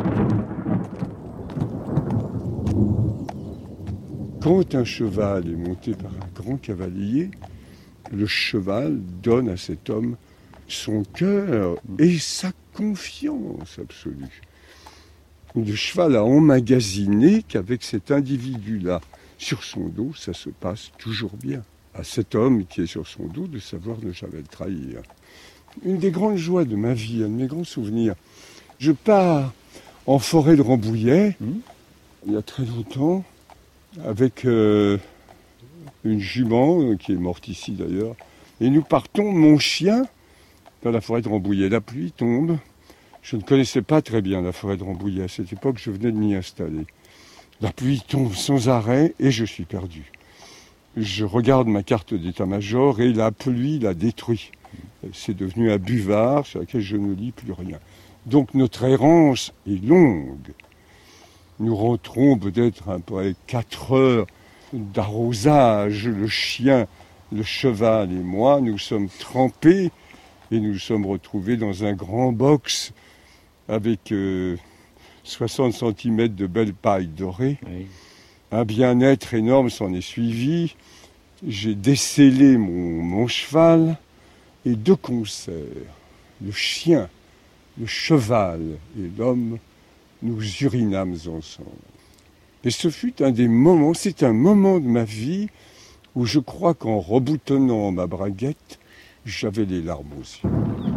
Quand un cheval est monté par un grand cavalier, le cheval donne à cet homme son cœur et sa confiance absolue. Le cheval a emmagasiné qu'avec cet individu-là sur son dos, ça se passe toujours bien. À cet homme qui est sur son dos de savoir ne jamais le trahir. Une des grandes joies de ma vie, un de mes grands souvenirs, je pars en forêt de Rambouillet, il y a très longtemps, avec une jument qui est morte ici d'ailleurs, et nous partons, mon chien, dans la forêt de Rambouillet. La pluie tombe. Je ne connaissais pas très bien la forêt de Rambouillet. À cette époque, je venais de m'y installer. La pluie tombe sans arrêt et je suis perdu. Je regarde ma carte d'état-major et la pluie la détruit. C'est devenu un buvard sur lequel je ne lis plus rien. Donc notre errance est longue. Nous rentrons peut-être après 4 heures d'arrosage. Le chien, le cheval et moi, nous sommes trempés et nous sommes retrouvés dans un grand box avec 60 cm de belle paille dorée. Oui. Un bien-être énorme s'en est suivi. J'ai décellé mon cheval et de concert, le chien, le cheval et l'homme, nous urinâmes ensemble. Et ce fut un des moments, c'est un moment de ma vie où je crois qu'en reboutonnant ma braguette, j'avais les larmes aux yeux.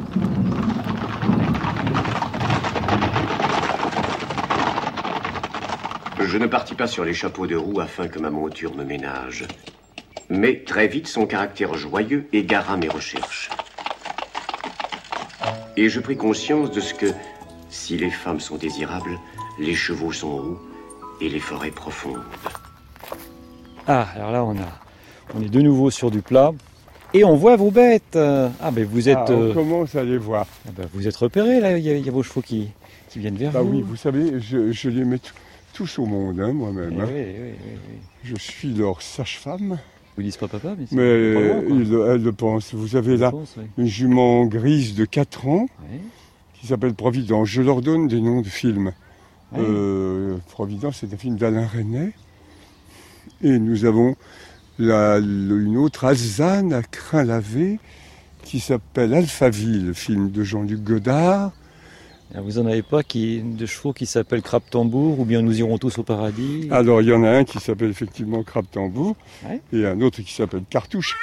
Je ne partis pas sur les chapeaux de roue afin que ma monture me ménage. Mais très vite, son caractère joyeux égara mes recherches. Et je pris conscience de ce que, si les femmes sont désirables, les chevaux sont roux et les forêts profondes. Ah, alors là, on est de nouveau sur du plat. Et on voit vos bêtes. Ah, ben vous êtes... on commence à les voir. Ah ben, vous êtes repérés, là. Il y a vos chevaux qui viennent vers vous. Oui, vous savez, je les mets tous au monde, moi-même. Oui. Je suis leur sage-femme. Vous disent pas papa, mais elle le pense. Vous avez là une jument grise de 4 ans qui s'appelle Providence. Je leur donne des noms de films. Providence, c'est un film d'Alain Resnais. Et nous avons une autre alezane à crin lavé qui s'appelle Alphaville, film de Jean-Luc Godard. Alors vous n'en avez pas de chevaux qui s'appellent Crabe-Tambour ou bien Nous irons tous au paradis? Alors il y en a un qui s'appelle effectivement Crabe-Tambour et un autre qui s'appelle Cartouche.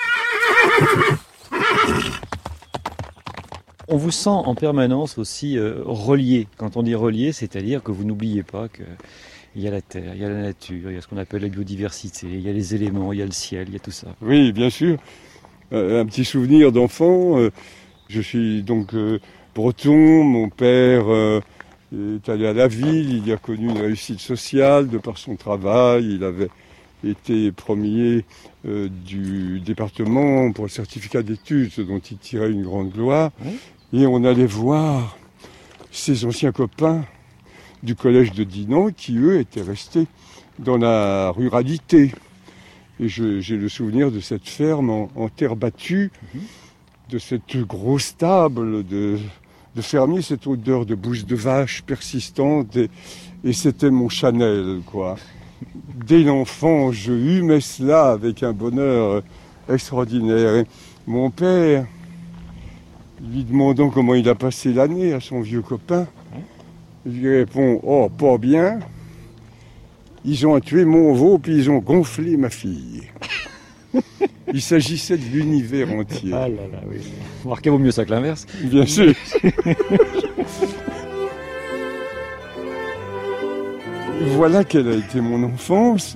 On vous sent en permanence aussi relié. Quand on dit relié, c'est-à-dire que vous n'oubliez pas qu'il y a la terre, il y a la nature, il y a ce qu'on appelle la biodiversité, il y a les éléments, il y a le ciel, il y a tout ça. Oui, bien sûr. Un petit souvenir d'enfant. Je suis donc breton. Mon père est allé à la ville. Il a connu une réussite sociale de par son travail. Il avait été premier du département pour le certificat d'études, ce dont il tirait une grande gloire. Et on allait voir ses anciens copains du collège de Dinan qui, eux, étaient restés dans la ruralité. Et j'ai le souvenir de cette ferme en terre battue, de cette grosse table de fermier, cette odeur de bouse de vache persistante. Et c'était mon Chanel, quoi. Dès l'enfant, je humais cela avec un bonheur extraordinaire. Et mon père, lui demandant comment il a passé l'année à son vieux copain, je lui réponds « Oh, pas bien. Ils ont tué mon veau, puis ils ont gonflé ma fille. » Il s'agissait de l'univers entier. Ah là là, oui. Remarquez, vaut mieux ça que l'inverse. Bien sûr. Voilà quelle a été mon enfance.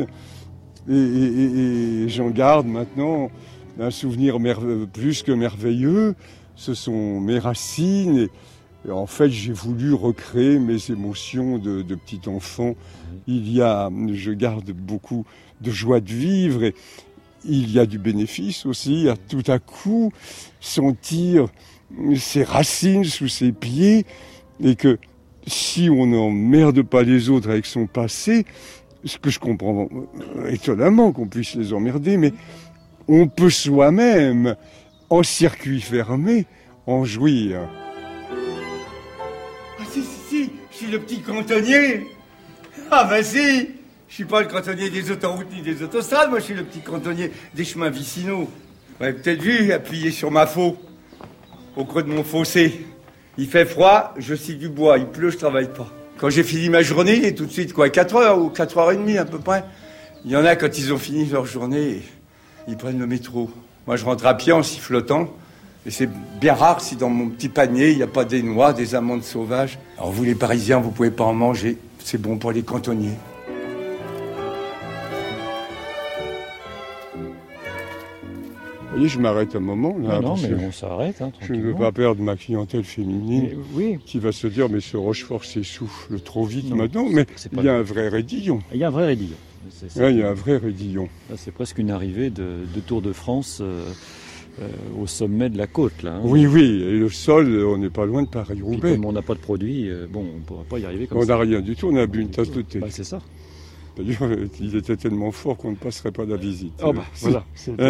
Et j'en garde maintenant un souvenir plus que merveilleux. Ce sont mes racines. Et en fait, j'ai voulu recréer mes émotions de petit enfant. Je garde beaucoup de joie de vivre et il y a du bénéfice aussi à tout à coup sentir ses racines sous ses pieds et que si on n'emmerde pas les autres avec son passé, ce que je comprends étonnamment qu'on puisse les emmerder, mais on peut soi-même, en circuit fermé, en jouir. Ah si, je suis le petit cantonnier. Ah bah si, je suis pas le cantonnier des autoroutes ni des autostrades, moi je suis le petit cantonnier des chemins vicinaux. Vous m'avez peut-être vu, appuyé sur ma faux, au creux de mon fossé. Il fait froid, je scie du bois, il pleut, je travaille pas. Quand j'ai fini ma journée, il est tout de suite 4h ou 4h30 à peu près. Il y en a, quand ils ont fini leur journée, ils prennent le métro. Moi, je rentre à pied en sifflotant. Et c'est bien rare si dans mon petit panier, il n'y a pas des noix, des amandes sauvages. Alors vous, les Parisiens, vous pouvez pas en manger. C'est bon pour les cantonniers. Vous voyez, je m'arrête un moment. Là, non, mais on s'arrête. Je ne veux pas perdre ma clientèle féminine qui va se dire, mais ce Rochefort s'essouffle trop vite maintenant. Mais il y a un vrai raidillon. Il y a un vrai raidillon. Il y a un vrai raidillon. Là, c'est presque une arrivée de Tour de France au sommet de la côte. Là, hein. Oui, et le sol, on n'est pas loin de Paris-Roubaix. Comme on n'a pas de produit, on ne pourra pas y arriver comme ça. On n'a rien du tout, on a bu une tasse de thé. C'est ça. D'ailleurs, il était tellement fort qu'on ne passerait pas la visite. Voilà.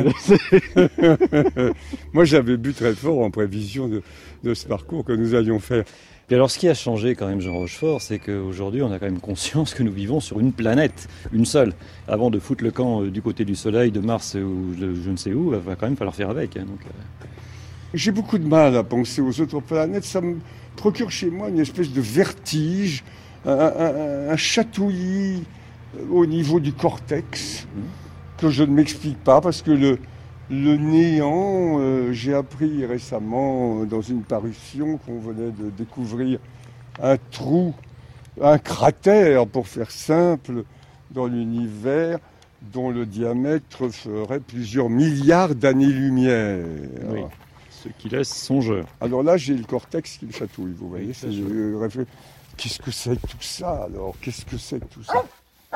Moi, j'avais bu très fort en prévision de ce parcours que nous allions faire. Puis alors, ce qui a changé quand même, Jean Rochefort, c'est qu'aujourd'hui, on a quand même conscience que nous vivons sur une planète, une seule. Avant de foutre le camp du côté du Soleil, de Mars ou de je ne sais où, il va quand même falloir faire avec. Hein, donc, J'ai beaucoup de mal à penser aux autres planètes. Ça me procure chez moi une espèce de vertige, un chatouillis au niveau du cortex, que je ne m'explique pas, parce que le néant, j'ai appris récemment dans une parution qu'on venait de découvrir un trou, un cratère, pour faire simple, dans l'univers, dont le diamètre ferait plusieurs milliards d'années-lumière. Oui, ce qui laisse songeur. Alors là, j'ai le cortex qui me chatouille, vous voyez. Qu'est-ce que c'est que tout ça, alors? Qu'est-ce que c'est que tout ça?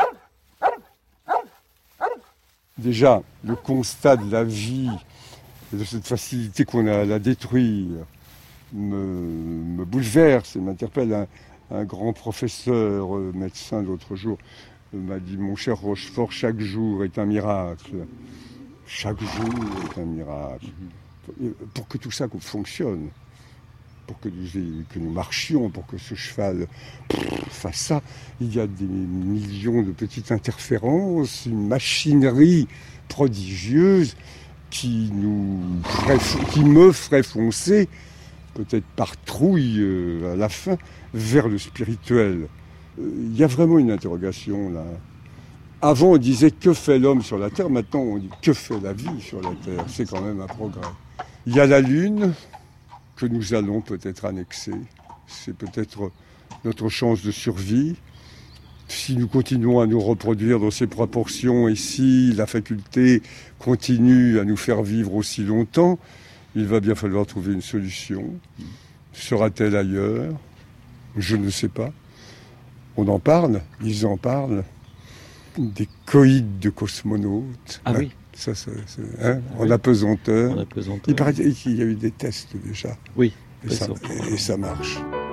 Déjà, le constat de la vie, de cette facilité qu'on a à la détruire, me bouleverse et m'interpelle. Un grand professeur, médecin l'autre jour, m'a dit « Mon cher Rochefort, chaque jour est un miracle. Chaque jour est un miracle. » Pour que tout ça fonctionne, pour que nous marchions, pour que ce cheval fasse ça, il y a des millions de petites interférences, une machinerie prodigieuse qui me ferait foncer, peut-être par trouille à la fin, vers le spirituel. Il y a vraiment une interrogation là. Avant on disait que fait l'homme sur la Terre, maintenant on dit que fait la vie sur la Terre. C'est quand même un progrès. Il y a la Lune, que nous allons peut-être annexer. C'est peut-être notre chance de survie. Si nous continuons à nous reproduire dans ces proportions et si la faculté continue à nous faire vivre aussi longtemps, il va bien falloir trouver une solution. Sera-t-elle ailleurs? Je ne sais pas. On en parle, ils en parlent. Des coïdes de cosmonautes. Ah oui. Ça, en apesanteur. Il paraît qu'il y a eu des tests déjà. Oui. Et ça marche.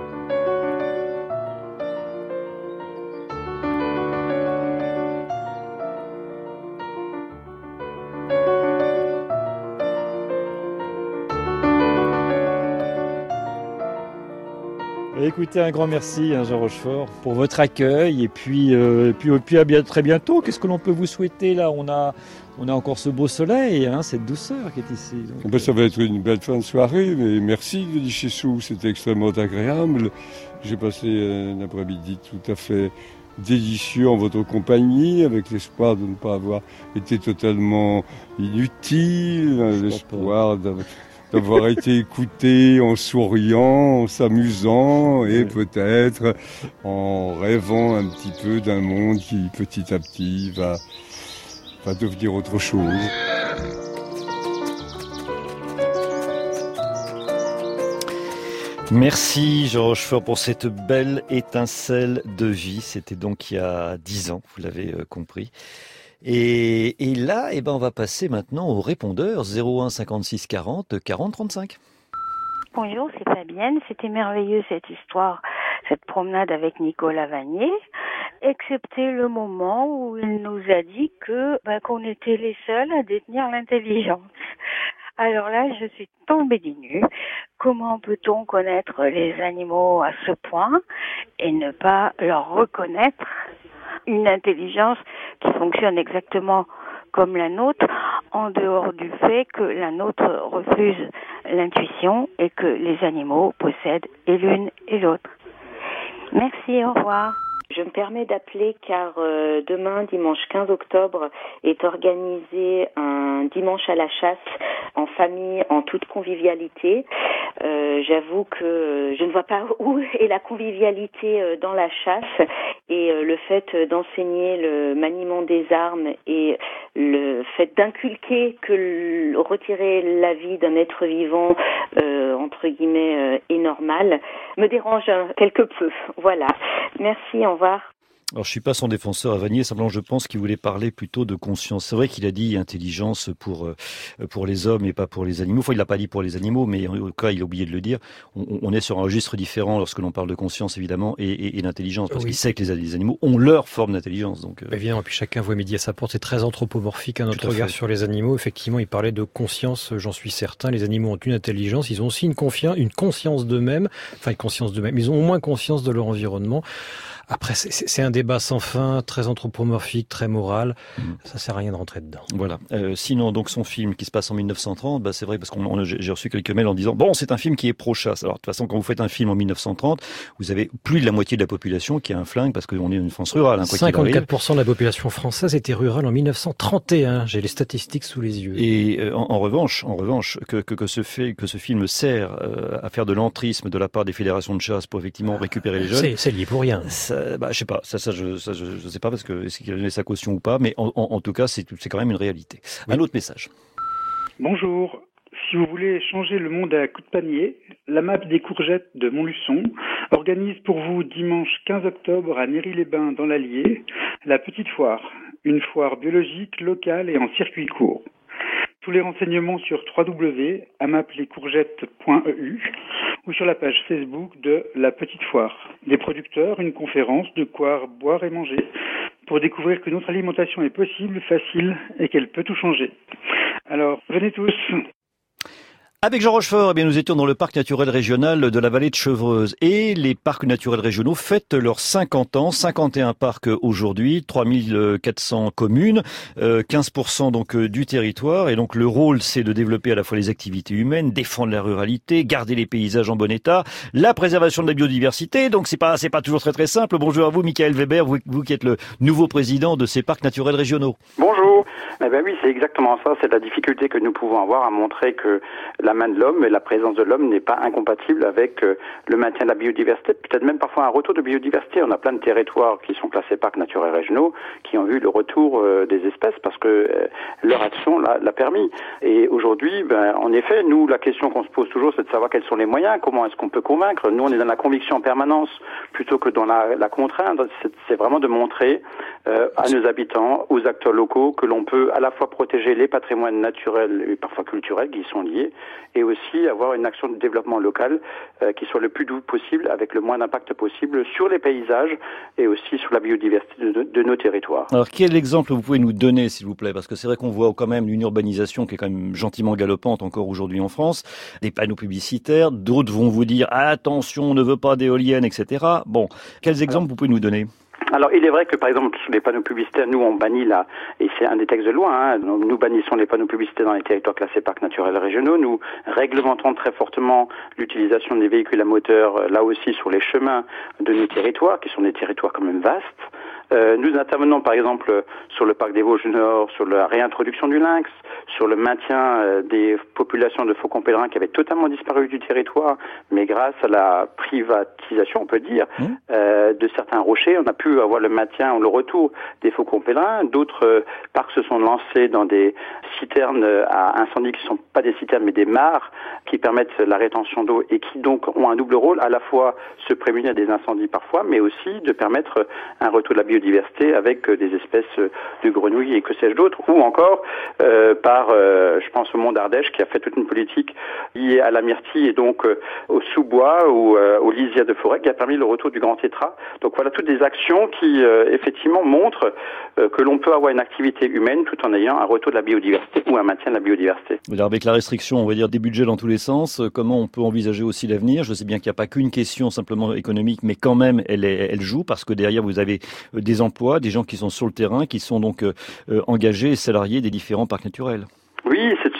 Écoutez, un grand merci, Jean Rochefort, pour votre accueil et puis à très bientôt. Qu'est-ce que l'on peut vous souhaiter là? On a encore ce beau soleil, cette douceur qui est ici. Donc, ça va être une belle fin de soirée, mais merci de Chessou, c'était extrêmement agréable. J'ai passé un après-midi tout à fait délicieux en votre compagnie, avec l'espoir de ne pas avoir été totalement inutile, l'espoir d'avoir été écouté en souriant, en s'amusant et peut-être en rêvant un petit peu d'un monde qui petit à petit va devenir autre chose. Merci Jean Rochefort pour cette belle étincelle de vie. C'était donc il y a 10 ans, vous l'avez compris. Et là, on va passer maintenant au répondeur 01 56 40 40 35. Bonjour, c'est Fabienne. C'était merveilleux cette histoire, cette promenade avec Nicolas Vanier, excepté le moment où il nous a dit qu'on était les seuls à détenir l'intelligence. Alors là, je suis tombée des nues. Comment peut-on connaître les animaux à ce point et ne pas leur reconnaître une intelligence qui fonctionne exactement comme la nôtre, en dehors du fait que la nôtre refuse l'intuition et que les animaux possèdent et l'une et l'autre. Merci, au revoir. Je me permets d'appeler car demain, dimanche 15 octobre, est organisé un dimanche à la chasse en famille, en toute convivialité. J'avoue que je ne vois pas où est la convivialité dans la chasse et le fait d'enseigner le maniement des armes et le fait d'inculquer que retirer la vie d'un être vivant, entre guillemets, est normal, me dérange quelque peu. Voilà. Merci, au revoir. Alors, je suis pas son défenseur à Vanier, simplement je pense qu'il voulait parler plutôt de conscience. C'est vrai qu'il a dit intelligence pour les hommes et pas pour les animaux. Enfin, il l'a pas dit pour les animaux, mais en tout cas, il a oublié de le dire. On est sur un registre différent lorsque l'on parle de conscience, évidemment, et d'intelligence, parce qu'il sait que les animaux ont leur forme d'intelligence. Donc, évidemment, et puis chacun voit midi à sa porte. C'est très anthropomorphique, notre regard sur les animaux. Effectivement, il parlait de conscience, j'en suis certain. Les animaux ont une intelligence, ils ont aussi une conscience d'eux-mêmes. Enfin, une conscience d'eux-mêmes. Ils ont au moins conscience de leur environnement. Après, c'est un débat sans fin, très anthropomorphique, très moral. Ça sert à rien de rentrer dedans. Voilà. Sinon, donc, son film qui se passe en 1930, bah, c'est vrai, parce j'ai reçu quelques mails en disant, c'est un film qui est pro-chasse. Alors, de toute façon, quand vous faites un film en 1930, vous avez plus de la moitié de la population qui a un flingue parce qu'on est une France rurale. 54% de la population française était rurale en 1931. J'ai les statistiques sous les yeux. Et en revanche, que ce film sert à faire de l'entrisme de la part des fédérations de chasse pour effectivement récupérer les jeunes. C'est lié pour rien. Je sais pas. Je sais pas parce que est-ce qu'il a donné sa caution ou pas, mais en tout cas, c'est quand même une réalité. Oui. Un autre message. Bonjour. Si vous voulez changer le monde à coups de panier, la map des courgettes de Montluçon organise pour vous dimanche 15 octobre à Néry-les-Bains dans l'Allier la Petite Foire, une foire biologique, locale et en circuit court. Tous les renseignements sur www.amaplescourgettes.eu ou sur la page Facebook de La Petite Foire. Des producteurs, une conférence, de quoi boire et manger pour découvrir que notre alimentation est possible, facile et qu'elle peut tout changer. Alors, venez tous. Avec Jean Rochefort, nous étions dans le parc naturel régional de la vallée de Chevreuse. Et les parcs naturels régionaux fêtent leurs 50 ans, 51 parcs aujourd'hui, 3400 communes, 15% donc du territoire. Et donc le rôle, c'est de développer à la fois les activités humaines, défendre la ruralité, garder les paysages en bon état, la préservation de la biodiversité. Donc c'est pas toujours très très simple. Bonjour à vous, Michael Weber, vous qui êtes le nouveau président de ces parcs naturels régionaux. Bonjour. Oui, c'est exactement ça. C'est la difficulté que nous pouvons avoir à montrer que la main de l'homme et la présence de l'homme n'est pas incompatible avec le maintien de la biodiversité, peut-être même parfois un retour de biodiversité. On a plein de territoires qui sont classés parcs naturels régionaux qui ont vu le retour des espèces parce que leur action l'a permis. Et aujourd'hui, en effet, nous, la question qu'on se pose toujours, c'est de savoir quels sont les moyens, comment est-ce qu'on peut convaincre. Nous, on est dans la conviction en permanence plutôt que dans la contrainte. C'est vraiment de montrer à nos habitants, aux acteurs locaux, que l'on peut à la fois protéger les patrimoines naturels et parfois culturels qui y sont liés, et aussi avoir une action de développement local qui soit le plus doux possible, avec le moins d'impact possible sur les paysages et aussi sur la biodiversité de nos territoires. Alors quel exemple vous pouvez nous donner, s'il vous plaît? Parce que c'est vrai qu'on voit quand même une urbanisation qui est quand même gentiment galopante encore aujourd'hui en France, des panneaux publicitaires, d'autres vont vous dire attention, on ne veut pas d'éoliennes, etc. Bon, quels exemples vous pouvez nous donner? Alors, il est vrai que, par exemple, sur les panneaux publicitaires, nous, on bannit là, et c'est un des textes de loi, nous bannissons les panneaux publicitaires dans les territoires classés parcs naturels régionaux. Nous réglementons très fortement l'utilisation des véhicules à moteur, là aussi, sur les chemins de nos territoires, qui sont des territoires quand même vastes. Nous intervenons par exemple sur le parc des Vosges du Nord, sur la réintroduction du lynx, sur le maintien des populations de faucons pèlerins qui avaient totalement disparu du territoire, mais grâce à la privatisation, on peut dire, de certains rochers, on a pu avoir le maintien ou le retour des faucons pèlerins. D'autres parcs se sont lancés dans des citernes à incendie qui ne sont pas des citernes mais des mares qui permettent la rétention d'eau et qui donc ont un double rôle, à la fois se prémunir des incendies parfois, mais aussi de permettre un retour de la biodiversité avec des espèces de grenouilles et que sais-je d'autres, ou encore je pense au Mont d'Ardèche qui a fait toute une politique liée à la myrtille et donc au sous-bois ou aux lisières de forêt qui a permis le retour du grand tétras. Donc voilà toutes des actions qui effectivement montrent que l'on peut avoir une activité humaine tout en ayant un retour de la biodiversité ou un maintien de la biodiversité. Avec la restriction, on va dire, des budgets dans tous les sens, comment on peut envisager aussi l'avenir? Je sais bien qu'il n'y a pas qu'une question simplement économique, mais quand même elle joue parce que derrière vous avez des emplois, des gens qui sont sur le terrain, qui sont donc engagés et salariés des différents parcs naturels. Oui,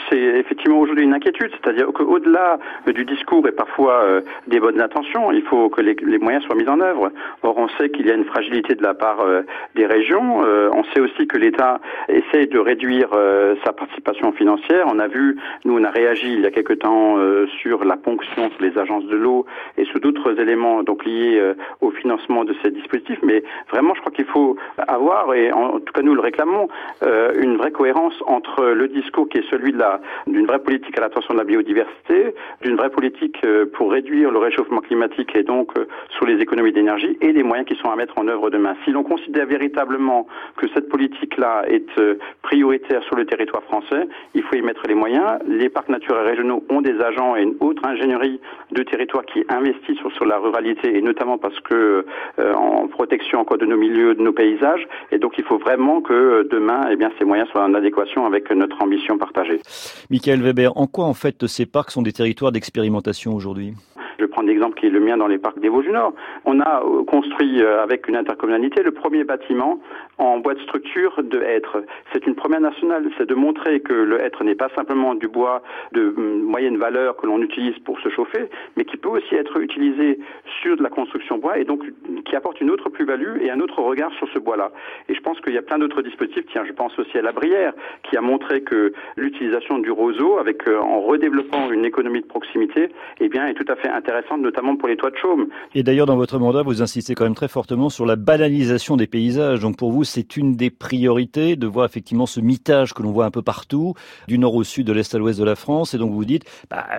c'est effectivement aujourd'hui une inquiétude, c'est-à-dire qu'au-delà du discours et parfois des bonnes intentions, il faut que les moyens soient mis en œuvre. Or, on sait qu'il y a une fragilité de la part des régions. On sait aussi que l'État essaye de réduire sa participation financière. On a vu, nous, on a réagi il y a quelque temps sur la ponction sur les agences de l'eau et sur d'autres éléments donc liés au financement de ces dispositifs. Mais vraiment, je crois qu'il faut avoir, et en tout cas nous le réclamons, une vraie cohérence entre le discours qui est celui d'une vraie politique à l'attention de la biodiversité, d'une vraie politique pour réduire le réchauffement climatique et donc sur les économies d'énergie et les moyens qui sont à mettre en œuvre demain. Si l'on considère véritablement que cette politique-là est prioritaire sur le territoire français, il faut y mettre les moyens. Les parcs naturels régionaux ont des agents et une haute ingénierie de territoire qui investit sur la ruralité et notamment parce que en protection encore de nos milieux, de nos paysages. Et donc il faut vraiment que demain, ces moyens soient en adéquation avec notre ambition partagée. Michael Weber, en quoi en fait ces parcs sont des territoires d'expérimentation aujourd'hui ? Je vais prendre l'exemple qui est le mien dans les parcs des Vosges du Nord. On a construit avec une intercommunalité le premier bâtiment en bois de structure de hêtre. C'est une première nationale, c'est de montrer que le hêtre n'est pas simplement du bois de moyenne valeur que l'on utilise pour se chauffer, mais qui peut aussi être utilisé sur de la construction bois et donc qui apporte une autre plus-value et un autre regard sur ce bois-là. Et je pense qu'il y a plein d'autres dispositifs. Tiens, je pense aussi à la Brière qui a montré que l'utilisation du roseau en redéveloppant une économie de proximité, est tout à fait intéressante, notamment pour les toits de chaume. Et d'ailleurs, dans votre mandat, vous insistez quand même très fortement sur la banalisation des paysages. Donc pour vous, c'est une des priorités de voir effectivement ce mitage que l'on voit un peu partout, du nord au sud, de l'est à l'ouest de la France. Et donc vous dites,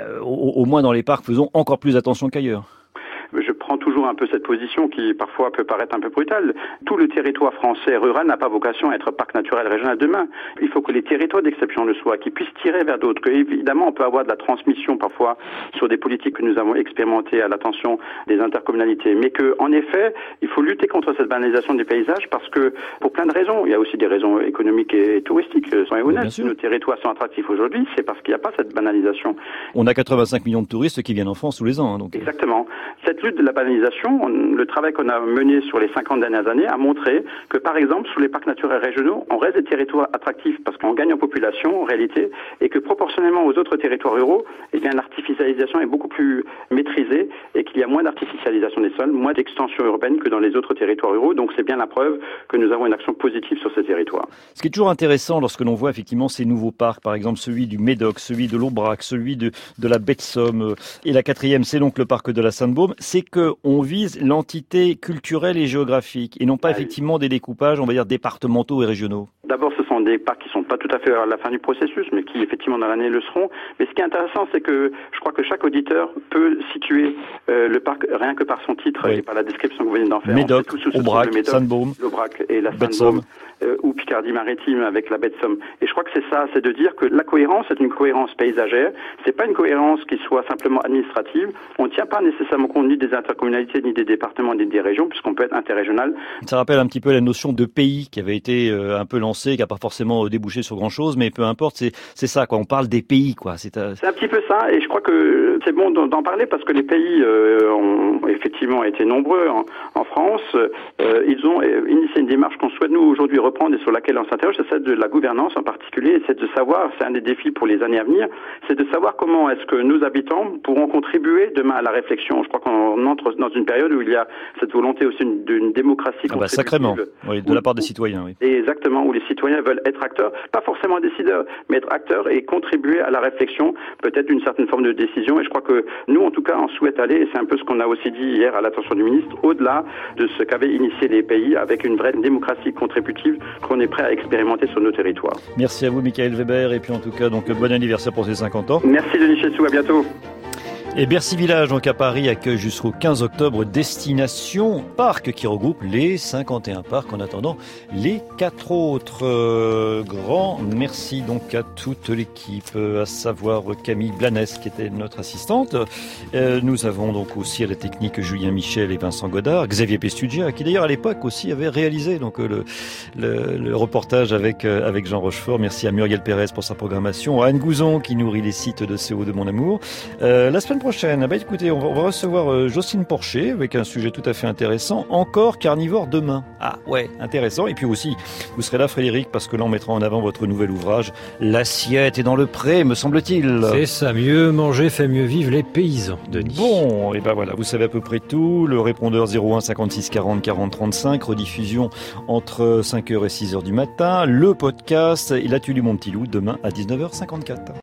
au moins dans les parcs, faisons encore plus attention qu'ailleurs. Je prends toujours un peu cette position qui parfois peut paraître un peu brutale. Tout le territoire français rural n'a pas vocation à être parc naturel régional demain. Il faut que les territoires d'exception le soient, qu'ils puissent tirer vers d'autres. Que, évidemment, on peut avoir de la transmission parfois sur des politiques que nous avons expérimentées à l'attention des intercommunalités. Mais que, en effet, il faut lutter contre cette banalisation des paysages parce que, pour plein de raisons, il y a aussi des raisons économiques et touristiques. Soyons honnêtes, si nos territoires sont attractifs aujourd'hui, c'est parce qu'il n'y a pas cette banalisation. On a 85 millions de touristes qui viennent en France tous les ans. Donc. Exactement. Cette lutte de la banalisation, le travail qu'on a mené sur les 50 dernières années a montré que, par exemple, sur les parcs naturels régionaux, on reste des territoires attractifs parce qu'on gagne en population, en réalité, et que proportionnellement aux autres territoires ruraux, l'artificialisation est beaucoup plus maîtrisée et qu'il y a moins d'artificialisation des sols, moins d'extension urbaine que dans les autres territoires ruraux. Donc c'est bien la preuve que nous avons une action positive sur ces territoires. Ce qui est toujours intéressant lorsque l'on voit effectivement ces nouveaux parcs, par exemple celui du Médoc, celui de l'Aubrac, celui de la baie de Somme, et la quatrième, c'est donc le parc de la Sainte-Baume, c'est qu'on vise l'entité culturelle et géographique et non pas effectivement des découpages, on va dire, départementaux et régionaux. D'abord, ce sont des parcs qui sont pas tout à fait à la fin du processus, mais qui effectivement dans l'année le seront. Mais ce qui est intéressant, c'est que je crois que chaque auditeur peut situer le parc rien que par son titre et par la description que vous venez d'en faire. Médoc, Aubrac, Sainte-Baume, l'Aubrac et la Sainte-Baume, ou Picardie-Maritime avec la baie de Somme. Et je crois que c'est ça, c'est de dire que la cohérence est une cohérence paysagère. C'est pas une cohérence qui soit simplement administrative. On ne tient pas nécessairement compte ni des intercommunalités, ni des départements, ni des régions, puisqu'on peut être interrégional. Ça rappelle un petit peu la notion de pays qui avait été un peu lancée, qui n'a pas forcément débouché sur grand chose, mais peu importe, c'est ça, quoi. On parle des pays, quoi. C'est un petit peu ça, et je crois que c'est bon d'en parler parce que les pays ont effectivement été nombreux en France. Ils ont initié une démarche qu'on souhaite nous aujourd'hui reprendre et sur laquelle on s'interroge, c'est celle de la gouvernance en particulier, c'est de savoir, c'est un des défis pour les années à venir, c'est de savoir comment est-ce que nos habitants pourront contribuer demain à la réflexion. Je crois qu'on entre dans une période où il y a cette volonté aussi d'une démocratie contributive. Sacrément, oui, de la part des citoyens. Oui. Et exactement, où les citoyens veulent être acteurs, pas forcément décideurs, mais être acteurs et contribuer à la réflexion, peut-être d'une certaine forme de décision. Et je crois que nous, en tout cas, on souhaite aller, et c'est un peu ce qu'on a aussi dit hier à l'attention du ministre, au-delà de ce qu'avaient initié les pays avec une vraie démocratie contributive qu'on est prêt à expérimenter sur nos territoires. Merci à vous, Michael Weber, et puis en tout cas, donc bon anniversaire pour ces 50 ans. Merci Denis Chessou, à bientôt. Et Bercy Village, donc à Paris, accueille jusqu'au 15 octobre Destination Parc qui regroupe les 51 parcs en attendant les 4 autres. Grand merci donc à toute l'équipe, à savoir Camille Blanès qui était notre assistante. Nous avons donc aussi à la technique Julien Michel et Vincent Godard, Xavier Pestugia qui d'ailleurs à l'époque aussi avait réalisé donc le reportage avec Jean Rochefort. Merci à Muriel Pérez pour sa programmation, à Anne Gouzon qui nourrit les sites de CO de Mon Amour. La semaine semaine prochaine. Bah écoutez, on va recevoir Jocelyne Porcher avec un sujet tout à fait intéressant. Encore carnivore demain. Ah ouais, intéressant. Et puis aussi, vous serez là Frédéric, parce que là on mettra en avant votre nouvel ouvrage. L'assiette est dans le pré, me semble-t-il. C'est ça, mieux manger fait mieux vivre les paysans, Denis. Bon, et ben voilà, vous savez à peu près tout. Le répondeur 01 56 40 40 35, rediffusion entre 5h et 6h du matin. Le podcast, il a tué mon petit loup demain à 19h54.